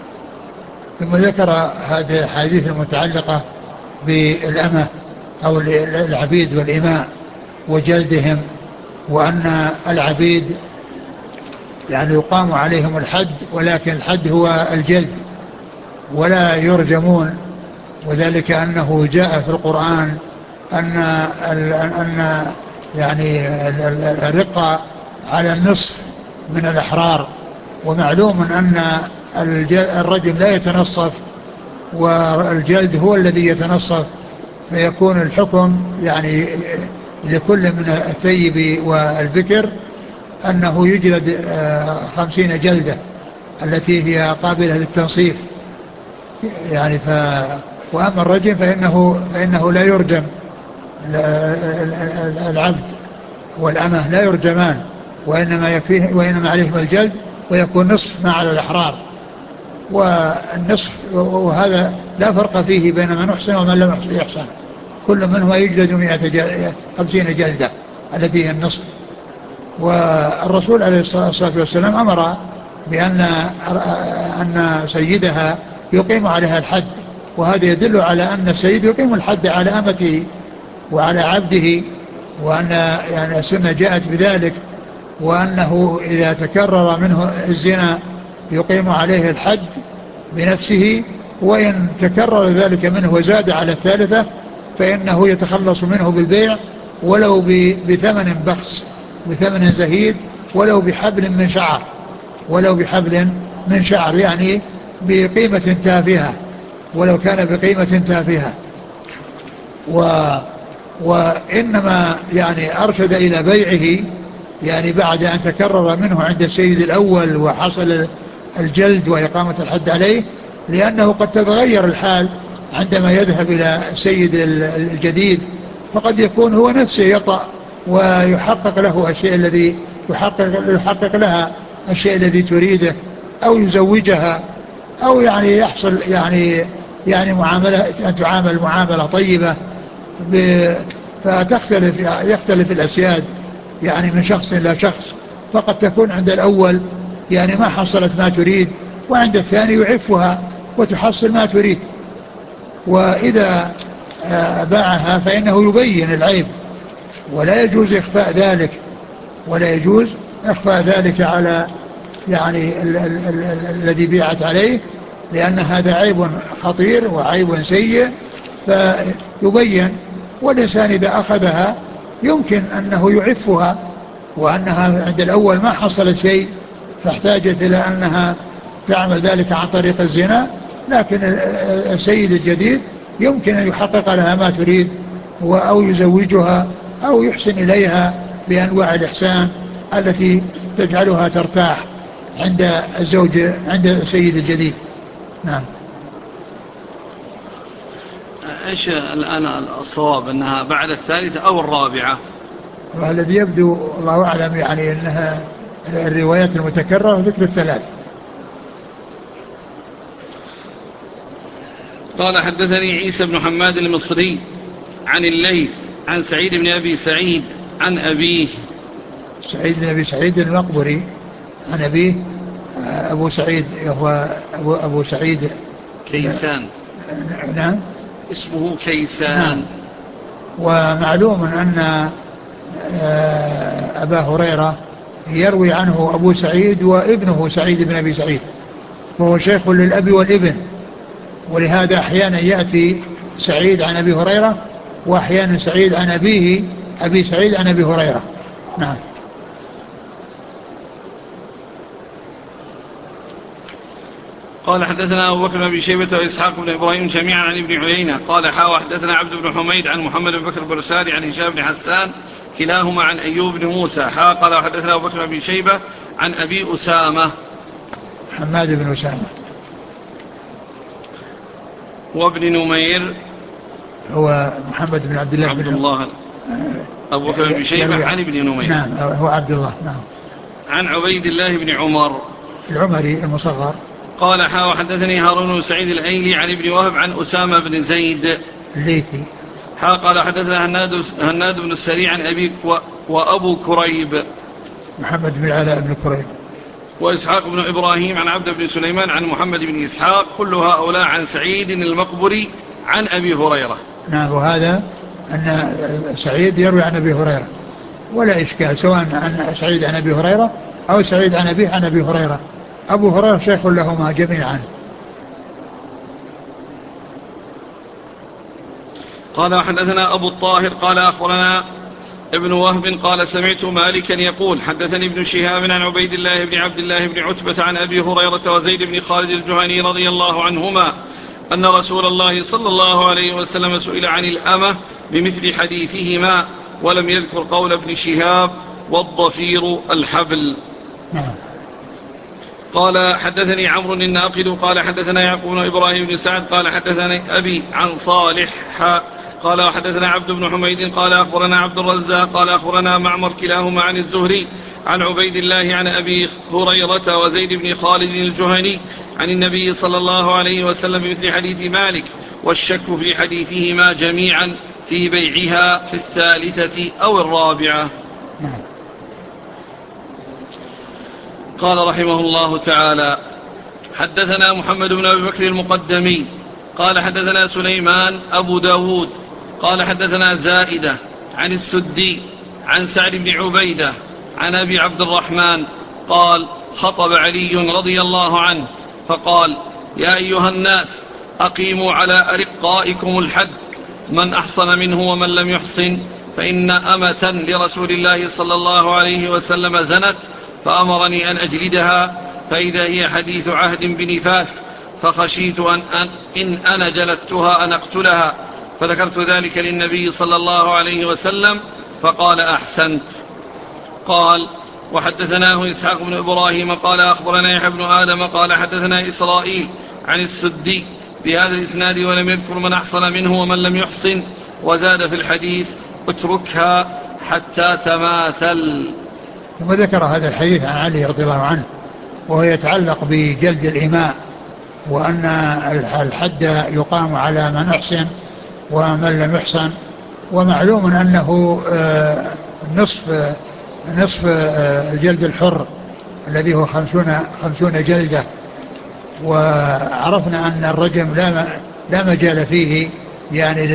ثم ذكر هذه الحديث المتعلقة بالأمة أو العبيد والإماء وجلدهم وأن العبيد يعني يقام عليهم الحد ولكن الحد هو الجلد ولا يرجمون وذلك أنه جاء في القرآن أن أن يعني الرقة على النصف من الأحرار ومعلوم أن الرجم لا يتنصف والجلد هو الذي يتنصف فيكون الحكم يعني لكل من الثيب والبكر أنه يجلد خمسين جلدة التي هي قابلة للتنصيف يعني ف وأما الرجم فإنه, فإنه لا يرجم العبد والأمة لا يرجمان وإنما يكفيه وإنما عليهم الجلد ويكون نصف ما على الأحرار والنصف وهذا لا فرق فيه بين من أحسن ومن لم يحسن كل منهما يجلد مئة خمسين جلدة التي هي النصف. والرسول عليه الصلاة والسلام أمر بأن أن سيدها يقيم عليها الحد وهذا يدل على أن السيد يقيم الحد على أمته وعلى عبده وأن يعني السنة جاءت بذلك وأنه إذا تكرر منه الزنا يقيم عليه الحد بنفسه وإن تكرر ذلك منه وزاد على الثالثة فإنه يتخلص منه بالبيع ولو بثمن بخس بثمن زهيد ولو بحبل من شعر ولو بحبل من شعر يعني بقيمة تافهة ولو كان بقيمة تافهة. و وإنما يعني أرشد إلى بيعه يعني بعد أن تكرر منه عند السيد الأول وحصل الجلد وإقامة الحد عليه لأنه قد تتغير الحال عندما يذهب إلى السيد الجديد فقد يكون هو نفسه يطأ ويحقق له الشيء الذي يحقق, يحقق لها الشيء الذي تريده أو يزوجها أو يعني يحصل يعني يعني معاملة أن تعامل معاملة طيبة فتختلف يختلف الأسياد يعني من شخص إلى شخص فقد تكون عند الأول يعني ما حصلت ما تريد وعند الثاني يعفها وتحصل ما تريد. وإذا باعها فإنه يبين العيب، ولا يجوز إخفاء ذلك، ولا يجوز إخفاء ذلك على يعني ال- ال- ال- ال- الذي بيعت عليه، لأن هذا عيب خطير وعيب سيء فيبين. والإنسان إذا أخذها يمكن أنه يعفها، وأنها عند الأول ما حصلت شيء فاحتاجت إلى أنها تعمل ذلك عن طريق الزنا، لكن السيد الجديد يمكن أن يحقق لها ما تريد أو يزوجها أو يحسن إليها بأنواع الإحسان التي تجعلها ترتاح عند الزوج عند السيد الجديد. نعم. إيش الآن الصواب، أنها بعد الثالثة أو الرابعة؟ والذي يبدو الله أعلم يعني أنها الروايات المتكررة ذكر الثلاث. قال حدثني عيسى بن حماد المصري عن الليث عن سعيد بن أبي سعيد عن أبيه. سعيد بن أبي سعيد المقبري عن أبيه أبو سعيد هو أبو, أبو سعيد كيسان. نعم اسمه كيسان. نعم. ومعلوم أن أبا هريرة يروي عنه أبو سعيد وابنه سعيد بن أبي سعيد، وهو شيخ للأب والابن، ولهذا أحيانا يأتي سعيد عن أبي هريرة وأحيانا سعيد عن أبيه أبي سعيد عن أبي هريرة. نعم. قال حدثنا أبو بكر بن أبي شيبة وإسحاق بن إبراهيم جميعا عن ابن عيينة قال حا حدثنا عبد بن حميد عن محمد بن بكر بن ساري عن هشام بن حسان كلاهما عن أيوب بن موسى حا قال حدثنا أبو بكر بن أبي شيبة عن أبي أسامة حماد بن أسامة وابن نمير هو محمد بن عبد الله عبد بن الله أبو بكر بن أبي شيبة عن ابن نمير. نعم هو عبد الله. نعم. عن عبيد الله بن عمر العمري المصغر. قال حا وحدثني هارون بن سعيد الأيلي عن ابن وهب عن أسامة بن زيد الليثي. حا قال حدثنا هناد, هناد بن السريع عن أبي و... وأبو كريب محمد بن العلاء بن كريب وإسحاق بن إبراهيم عن عبد بن سليمان عن محمد بن إسحاق كل هؤلاء عن سعيد المقبري عن أبي هريرة. نعم. وهذا أن سعيد يروي عن أبي هريرة ولا إشكال، سواء عن سعيد عن أبي هريرة أو سعيد عن أبيه عن أبي هريرة، أبو هريرة شيخ لهما جميعا. قال حدثنا أبو الطاهر قال أخبرنا ابن وهب قال سمعت مالكا يقول حدثني ابن شهاب عن عبيد الله بن عبد الله بن عتبة عن أبي هريرة وزيد بن خالد الجهني رضي الله عنهما أن رسول الله صلى الله عليه وسلم سئل عن الأمة بمثل حديثهما ولم يذكر قول ابن شهاب والضفير الحبل. قال حدثني عمرو الناقد قال حدثنا يعقوب بن إبراهيم بن سعد قال حدثني أبي عن صالح قال حدثنا عبد بن حميد قال أخبرنا عبد الرزاق قال أخبرنا معمر كلاهما عن الزهري عن عبيد الله عن أبي هريرة وزيد بن خالد الجهني عن النبي صلى الله عليه وسلم بمثل حديث مالك والشك في حديثهما جميعا في بيعها في الثالثة أو الرابعة. قال رحمه الله تعالى حدثنا محمد بن أبي بكر المقدمي قال حدثنا سليمان أبو داود قال حدثنا زائدة عن السدي عن سعد بن عبيدة عن أبي عبد الرحمن قال خطب علي رضي الله عنه فقال يا أيها الناس أقيموا على أرقائكم الحد من أحصن منه ومن لم يحصن فإن أمة لرسول الله صلى الله عليه وسلم زنت فأمرني أن أجلدها فإذا هي حديث عهد بنفاس فخشيت أن, أن إن أنا جلدتها أن أقتلها فذكرت ذلك للنبي صلى الله عليه وسلم فقال أحسنت. قال وحدثناه إسحاق بن إبراهيم قال أخبرنا يحيى بن آدم قال حدثنا إسرائيل عن السدي بهذا الإسناد ولم يذكر من أحصن منه ومن لم يحصن وزاد في الحديث اتركها حتى تماثل. ثم ذكر هذا الحديث عن علي رضي الله عنه وهو يتعلق بجلد الإماء وأن الحد يقام على من أحسن ومن لم يحسن، ومعلوم أنه نصف نصف الجلد الحر الذي هو خمسون, خمسون جلدة، وعرفنا أن الرجم لا لا مجال فيه يعني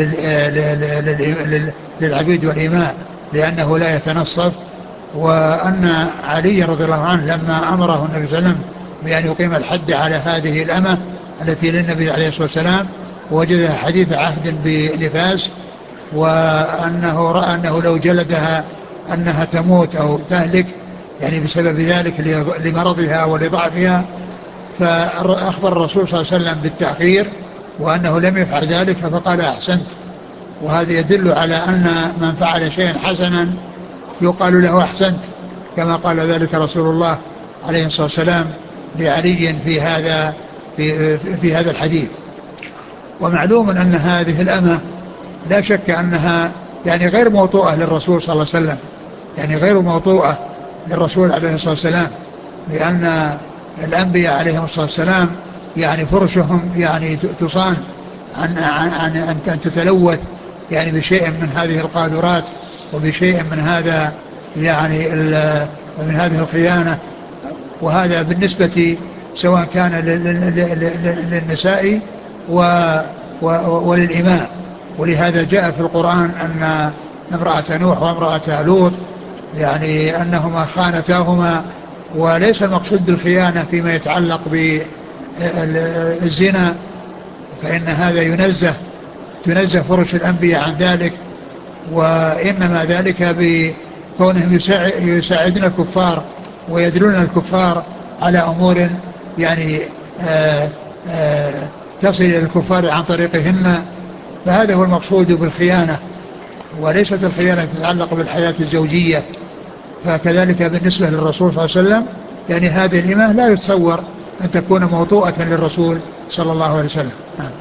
للعبيد والإماء لأنه لا يتنصف، وأن علي رضي الله عنه لما أمره النبي صلى الله عليه وسلم بأن يقيم الحد على هذه الأمة التي للنبي عليه الصلاة والسلام وجدها حديث عهد بنفاس، وأنه رأى أنه لو جلدها أنها تموت أو تهلك يعني بسبب ذلك لمرضها ولضعفها، فأخبر الرسول صلى الله عليه وسلم بالتأخير وأنه لم يفعل ذلك، فقال أحسنت. وهذا يدل على أن من فعل شيئا حسنا يقال له أحسنت، كما قال ذلك رسول الله عليه الصلاة والسلام لعلي في هذا في, في هذا الحديث. ومعلوم أن هذه الأمة لا شك أنها يعني غير موطوءة للرسول صلى الله عليه وسلم، يعني غير موطوءة للرسول عليه الصلاة والسلام، لأن الأنبياء عليهم الصلاة والسلام يعني فرشهم يعني تصان عن, عن, عن أن تتلوث يعني بشيء من هذه القاذورات وبشيء من هذا يعني من هذه الخيانة. وهذا بالنسبة سواء كان للنساء وللإماء. ولهذا جاء في القرآن أن امرأة نوح وامرأة لوط يعني أنهما خانتاهما، وليس المقصود بالخيانة فيما يتعلق بالزنا، فإن هذا ينزه تنزه فرش الأنبياء عن ذلك، وإنما ذلك بكونهم يساعدون الكفار ويدلون الكفار على أمور يعني آآ آآ تصل إلى الكفار عن طريقهن، فهذا هو المقصود بالخيانة، وليست الخيانة تتعلق بالحياة الزوجية. فكذلك بالنسبة للرسول صلى الله عليه وسلم يعني هذه الإمة لا يتصور أن تكون موطوءة للرسول صلى الله عليه وسلم.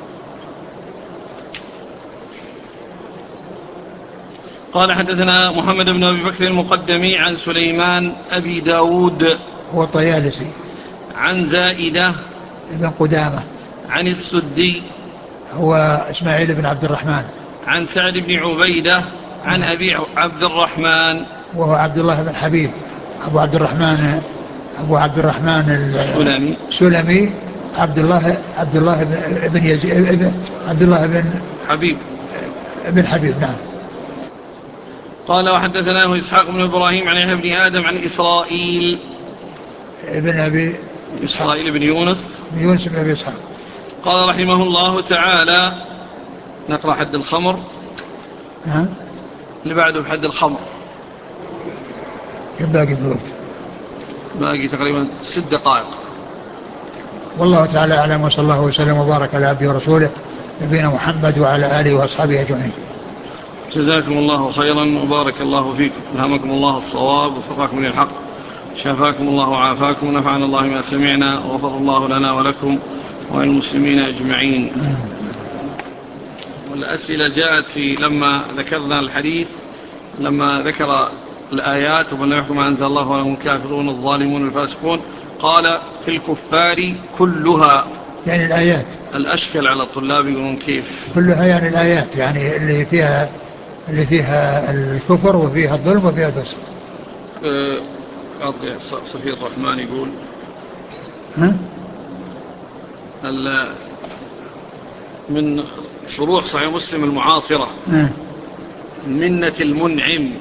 قال حدثنا محمد بن أبي بكر المقدمي عن سليمان أبي داود هو الطيالسي عن زائدة ابن قدامة عن السدي هو إسماعيل بن عبد الرحمن عن سعد بن عبيدة عن أبي عبد الرحمن وهو عبد الله بن حبيب أبو عبد الرحمن أبو عبد الرحمن السلمي سلمي عبد الله عبد الله بن يزيد عبد الله بن حبيب بن حبيب. نعم. قال وحدثناه إسحاق بن إبراهيم عن يحيى بن آدم عن إسرائيل ابن أبي إسرائيل بن يونس يونس بن أبي إسحاق. قال رحمه الله تعالى. نقرأ حد الخمر. ها اللي بعده بحد الخمر كم باقي الوقت؟ باقي تقريبا ست دقائق. والله تعالى أعلم، وصلى الله وسلم وبارك على عبده ورسوله نبينا محمد وعلى آله وأصحابه أجمعين. جزاكم الله خيرا وبارك الله فيكم، ألهمكم الله الصواب ووفقكم للحق، شفاكم الله وعافاكم ونفعنا الله ما سمعنا وغفر الله لنا ولكم وللمسلمين أجمعين. والأسئلة جاءت في لما ذكرنا الحديث، لما ذكر الآيات ومن يحكم ما أنزل الله ولهم الكافرون الظالمون الفاسقون، قال في الكفار كلها، يعني الآيات الأشكل على الطلاب يقولون كيف كلها، يعني الآيات يعني اللي فيها اللي فيها الكفر وفيها الظلم وفيها الفسق. قاضي صفي الرحمن يقول ها؟ من شروح صحيح مسلم المعاصرة ها؟ منة المنعم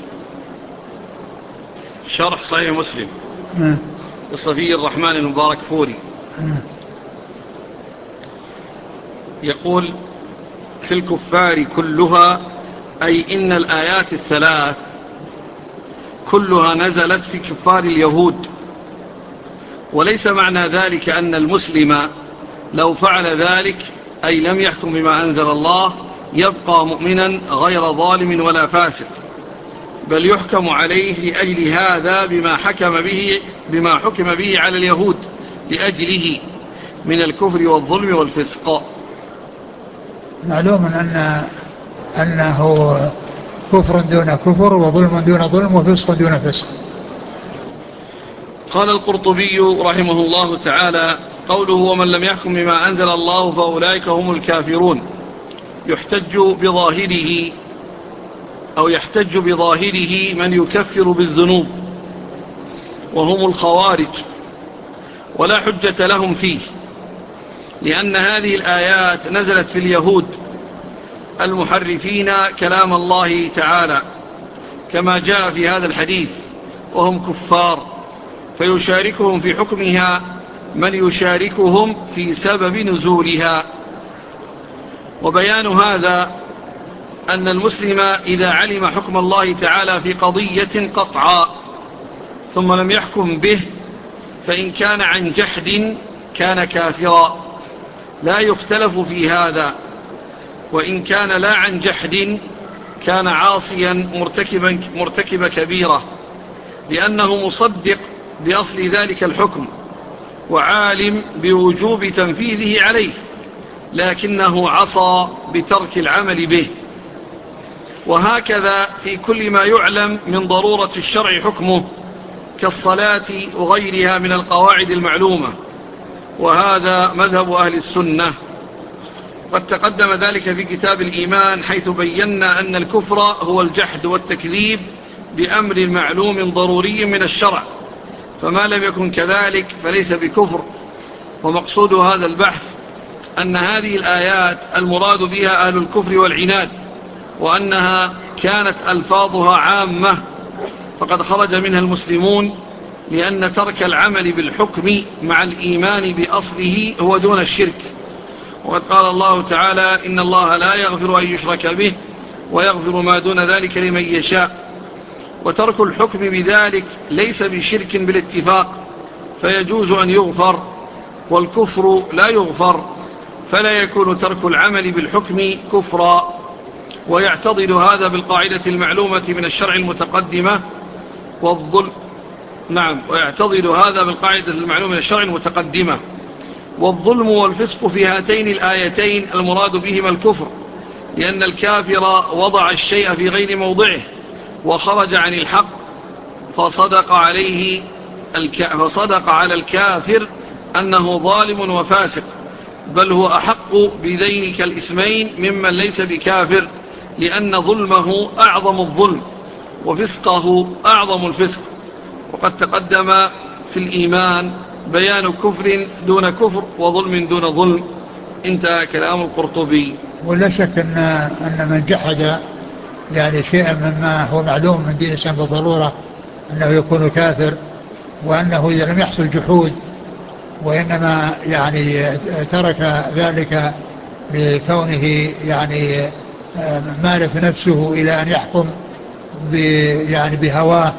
شرح صحيح مسلم لصفي الرحمن المبارك فوري، يقول في الكفار كلها، أي إن الآيات الثلاث كلها نزلت في كفار اليهود، وليس معنى ذلك أن المسلم لو فعل ذلك أي لم يحكم بما أنزل الله يبقى مؤمنا غير ظالم ولا فاسق، بل يحكم عليه لأجل هذا بما حكم به بما حكم به على اليهود لأجله من الكفر والظلم والفسق. معلوم أن أنه كفر دون كفر وظلم دون ظلم وفسق دون فسق. قال القرطبي رحمه الله تعالى قوله ومن لم يحكم بما أنزل الله فأولئك هم الكافرون، يحتج بظاهره أو يحتج بظاهره من يكفر بالذنوب وهم الخوارج، ولا حجة لهم فيه، لأن هذه الآيات نزلت في اليهود المحرفين كلام الله تعالى كما جاء في هذا الحديث وهم كفار، فيشاركهم في حكمها من يشاركهم في سبب نزولها. وبيان هذا أن المسلم إذا علم حكم الله تعالى في قضية قطعا ثم لم يحكم به، فإن كان عن جحد كان كافرا لا يختلف في هذا، وإن كان لا عن جحد كان عاصيا مرتكبا مرتكب كبيرة، لأنه مصدق بأصل ذلك الحكم وعالم بوجوب تنفيذه عليه، لكنه عصى بترك العمل به. وهكذا في كل ما يعلم من ضرورة الشرع حكمه كالصلاة وغيرها من القواعد المعلومة، وهذا مذهب أهل السنة. قد تقدم ذلك في كتاب الإيمان، حيث بينا أن الكفر هو الجحد والتكذيب بأمر معلوم ضروري من الشرع، فما لم يكن كذلك فليس بكفر. ومقصود هذا البحث أن هذه الآيات المراد بها أهل الكفر والعناد، وأنها كانت ألفاظها عامة فقد خرج منها المسلمون، لأن ترك العمل بالحكم مع الإيمان بأصله هو دون الشرك. وقد قال الله تعالى: إن الله لا يغفر أن يشرك به ويغفر ما دون ذلك لمن يشاء. وترك الحكم بذلك ليس بشرك بالاتفاق، فيجوز أن يغفر، والكفر لا يغفر، فلا يكون ترك العمل بالحكم كفرا. ويعتضد هذا بالقاعدة المعلومة من الشرع المتقدمة والظلم نعم ويعتضد هذا بالقاعدة المعلومة من الشرع المتقدمة والظلم والفسق في هاتين الآيتين المراد بهما الكفر، لأن الكافر وضع الشيء في غير موضعه وخرج عن الحق، فصدق عليه الك... فصدق على الكافر أنه ظالم وفاسق، بل هو أحق بذينك الاسمين ممن ليس بكافر، لأن ظلمه أعظم الظلم وفسقه أعظم الفسق. وقد تقدم في الإيمان بيان كفر دون كفر وظلم دون ظلم. انتهى كلام القرطبي. ولا شك أن, أن من جحد يعني شيئا مما هو معلوم من دين الإسلام بالضرورة أنه يكون كافر، وأنه إذا لم يحصل جحود وإنما يعني ترك ذلك لكونه يعني مالف نفسه إلى أن يحكم يعني بهواه،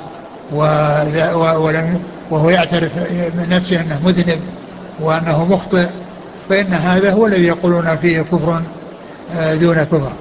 ولم وهو يعترف من نفسه أنه مذنب وأنه مخطئ، فإن هذا هو الذي يقولون فيه كفر دون كفر.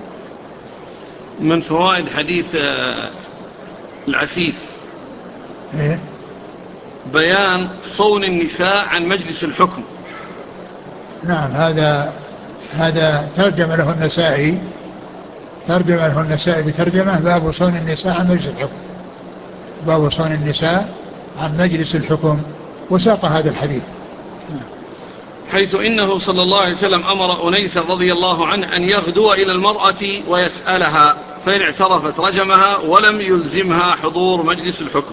من فوائد حديث العسيف إيه؟ بيان صون النساء عن مجلس الحكم. نعم، هذا هذا ترجم له النسائي ترجم له النسائي بترجمة: باب صون النساء عن مجلس الحكم. باب صون النساء عن مجلس الحكم، وساق هذا الحديث، حيث إنه صلى الله عليه وسلم أمر أنيسا رضي الله عنه أن يغدو إلى المرأة ويسألها، فإن اعترفت رجمها ولم يلزمها حضور مجلس الحكم.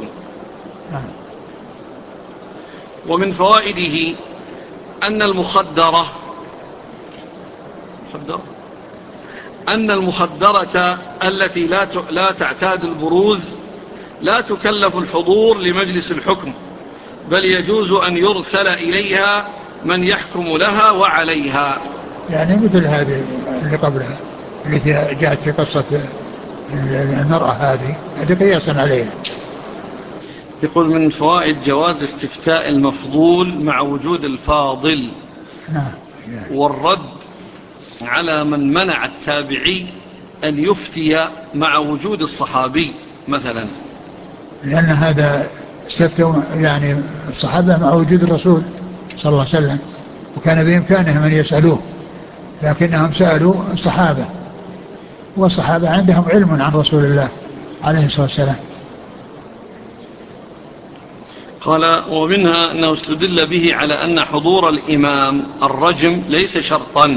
ومن فوائده أن المخدرة أن المخدرة التي لا لا تعتاد البروز لا تكلف الحضور لمجلس الحكم، بل يجوز أن يرسل إليها من يحكم لها وعليها. يعني مثل هذه اللي قبلها اللي جاءت في قصة المرأة هذه هذه قياسا عليها. يقول: من فوائد جواز استفتاء المفضول مع وجود الفاضل. نعم. والرد على من منع التابعي أن يفتي مع وجود الصحابي مثلا، لأن هذا استفتوا يعني الصحابة مع وجود الرسول صلى الله عليه وسلم، وكان بإمكانهم أن يسألوه، لكنهم سألوا الصحابة، والصحابة عندهم علم عن رسول الله عليه الصلاة والسلام. قال: ومنها أنه استدل به على أن حضور الإمام الرجم ليس شرطا.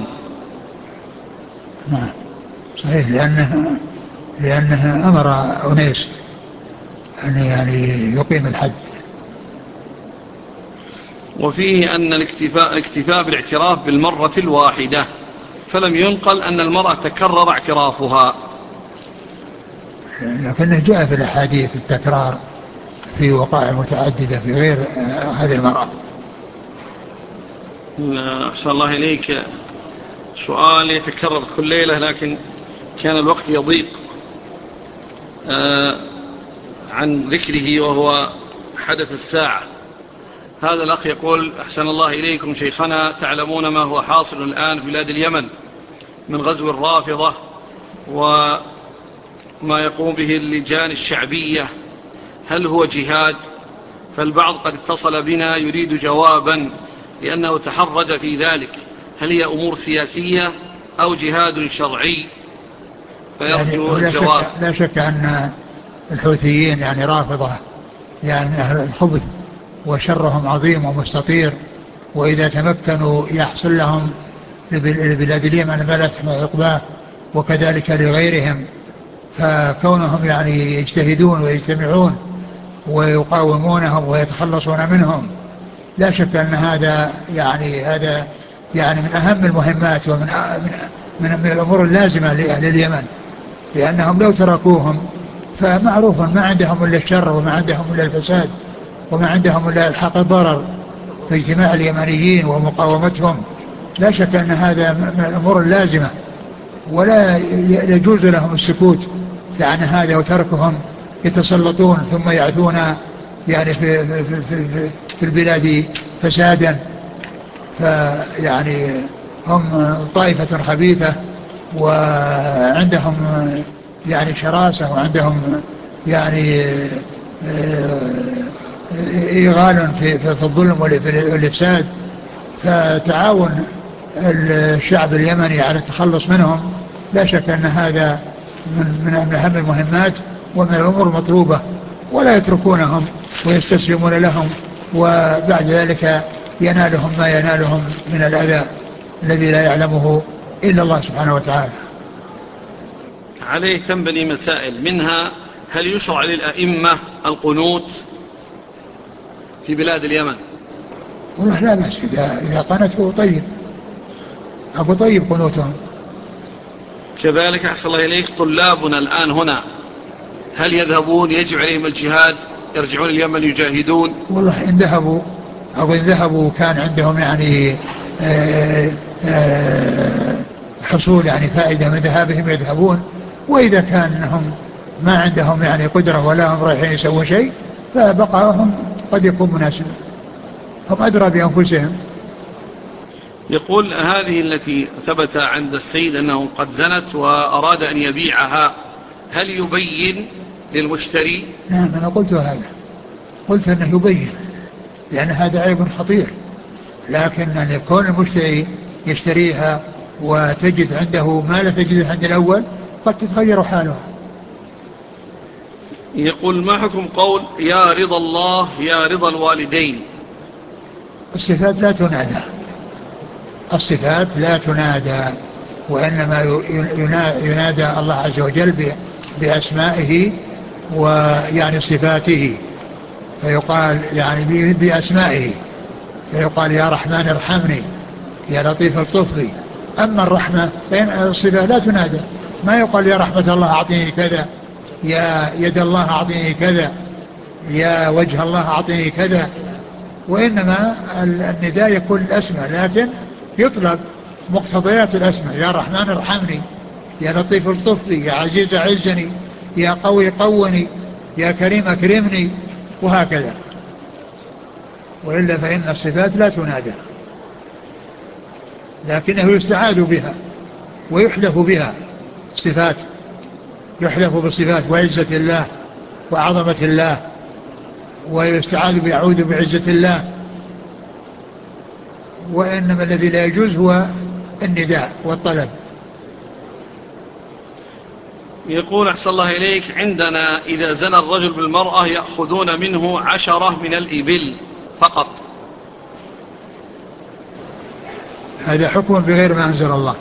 نعم صحيح، لأنه لأنه أمر أنيس أن يعني يقيم الحد. وفيه أن الاكتفاء اكتفاء بالاعتراف بالمرة الواحدة فلم ينقل أن المرأة تكرر اعترافها. لكنه جاء في الأحاديث التكرار في وقائع متعددة في غير هذه المرأة. أحسن الله إليك، سؤال يتكرر كل ليلة لكن كان الوقت يضيق آه عن ذكره، وهو حدث الساعة. هذا الأخ يقول: أحسن الله إليكم شيخنا، تعلمون ما هو حاصل الآن في بلاد اليمن من غزو الرافضة وما يقوم به اللجان الشعبية، هل هو جهاد؟ فالبعض قد اتصل بنا يريد جوابا لأنه تحرج في ذلك، هل هي أمور سياسية أو جهاد شرعي؟ فيرجو يعني لا الجواب. شك, لا شك أن الحوثيين يعني رافضة، يعني أهل الخبث وشرهم عظيم ومستطير، وإذا تمكنوا يحصل لهم لبلاد اليمن ما لا تحمل عقباه، وكذلك لغيرهم. فكونهم يعني يجتهدون ويجتمعون ويقاومونهم ويتخلصون منهم، لا شك أن هذا يعني هذا يعني من أهم المهمات ومن من, من الأمور اللازمة لأهل اليمن، لأنهم لو تركوهم فمعروف ما عندهم إلا الشر وما عندهم إلا الفساد وما عندهم إلا الحق الضرر. فاجتماع اليمنيين ومقاومتهم لا شك أن هذا من الأمور اللازمة، ولا يجوز لهم السكوت يعني هذا وتركهم يتسلطون ثم يعثون يعني في, في, في, في, في البلاد فسادا. فيعني هم طائفة خبيثة وعندهم يعني شراسة وعندهم يعني إيغال في, في الظلم والإفساد. فتعاون الشعب اليمني على التخلص منهم لا شك أن هذا من, من أهم المهمات ومن الأمور المطلوبة، ولا يتركونهم ويستسلمون لهم، وبعد ذلك ينالهم ما ينالهم من الأذى الذي لا يعلمه إلا الله سبحانه وتعالى. عليه تنبني مسائل، منها: هل يشرع للأئمة القنوت في بلاد اليمن؟ والله لا بأس إذا, إذا قنته طيب، أبو طيب قنوتهم. كذلك أحسن الله إليك، طلابنا الآن هنا هل يذهبون يجب عليهم الجهاد، يرجعون اليمن يجاهدون؟ والله إن ذهبوا أو إن ذهبوا كان عندهم يعني آآ آآ حصول يعني فائدة من ذهابهم يذهبون، وإذا كانهم ما عندهم يعني قدرة ولا هم رايحين يسوون شيء فبقاهم قد يكون مناسبا، هم أدرى بأنفسهم. يقول: هذه التي ثبت عند السيد أنه قد زنت وأراد أن يبيعها، هل يبين للمشتري؟ نعم أنا قلت هذا، قلت أنه يبين، لأن هذا عيب خطير، لكن أن يكون المشتري يشتريها وتجد عنده ما لا تجده عند الأول قد تتغير حالها. يقول: ما حكم قول يا رضا الله يا رضا الوالدين؟ الصفات لا تنادى، الصفات لا تنادى، وإنما ينادى الله عز وجل بأسمائه ويعني صفاته، فيقال يعني بأسمائه، فيقال يا رحمن ارحمني، يا لطيف الطف بي. أما الرحمة فإن الصفة لا تنادى، ما يقال يا رحمة الله أعطيني كذا، يا يد الله أعطيني كذا، يا وجه الله أعطيني كذا، وإنما النداء يكون الأسماء، لكن يطلب مقتضيات الأسماء، يا رحمن ارحمني، يا لطيف الطف بي، يا عزيز عزني، يا قوي قوني، يا كريم أكرمني، وهكذا. وإلا فإن الصفات لا تنادى، لكنه يستعاذ بها ويحلف بها، صفات يحلف بصفات وعزة الله وعظمة الله، ويستعاذ بيعوذ بعزة الله. وإنما الذي لا يجوز هو النداء والطلب. يقول: أحسن الله إليك، عندنا إذا زنى الرجل بالمرأة يأخذون منه عشرة من الإبل فقط. هذا حكم بغير ما أنزل الله.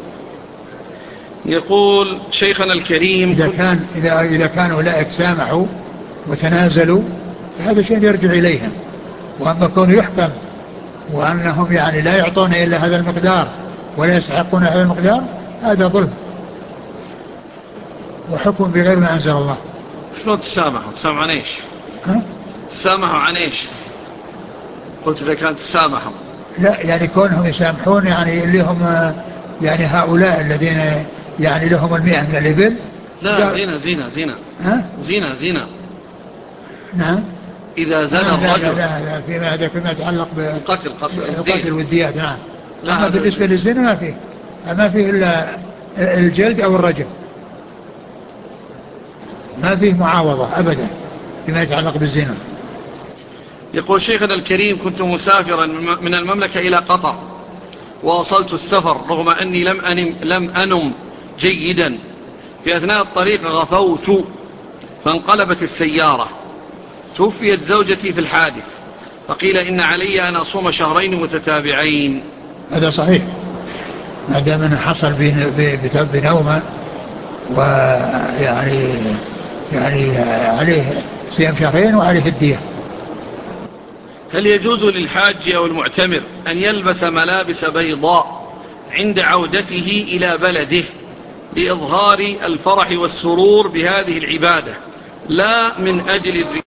يقول: شيخنا الكريم، إذا كان إذا إذا كانوا أولئك سامحوا وتنازلوا فهذا شيء يرجع إليهم، وأما كونه يحكم وأنهم يعني لا يعطون إلا هذا المقدار ولا يستحقون هذا المقدار هذا ظلم وحكم بغير ما أنزل الله. شلون تسامحوا؟ تسامحوا عن ايش؟ ها؟ تسامحوا عن ايش؟ قلت إذا كانت تسامحوا. لا يعني كونهم يسامحون يعني اللي هم يعني هؤلاء الذين يعني لهم المئة من الإبل. لا زينة زينة زينة. ها؟ زينة زينة. نعم. إذا زنى آه لا الرجل. لا لا, لا فيما هذا فيما يتعلق القتل بالقتل والديات. نعم. أما بالنسبة الزين. للزنا ما فيه ما فيه إلا الجلد أو الرجم، ما فيه معاوضة أبدا فيما يتعلق بالزنا. يقول شيخنا الكريم: كنت مسافرا من المملكة إلى قطر وواصلت السفر رغم أني لم أنم, لم أنم جيدا. في أثناء الطريق غفوت فانقلبت السيارة. توفيت زوجتي في الحادث، فقيل إن علي أن أصوم شهرين متتابعين. هذا صحيح ما دام أنه حصل بنومه ويعني يعني عليه صيام شهرين وعليه الدية. هل يجوز للحاج أو المعتمر أن يلبس ملابس بيضاء عند عودته إلى بلده لإظهار الفرح والسرور بهذه العبادة لا من أجل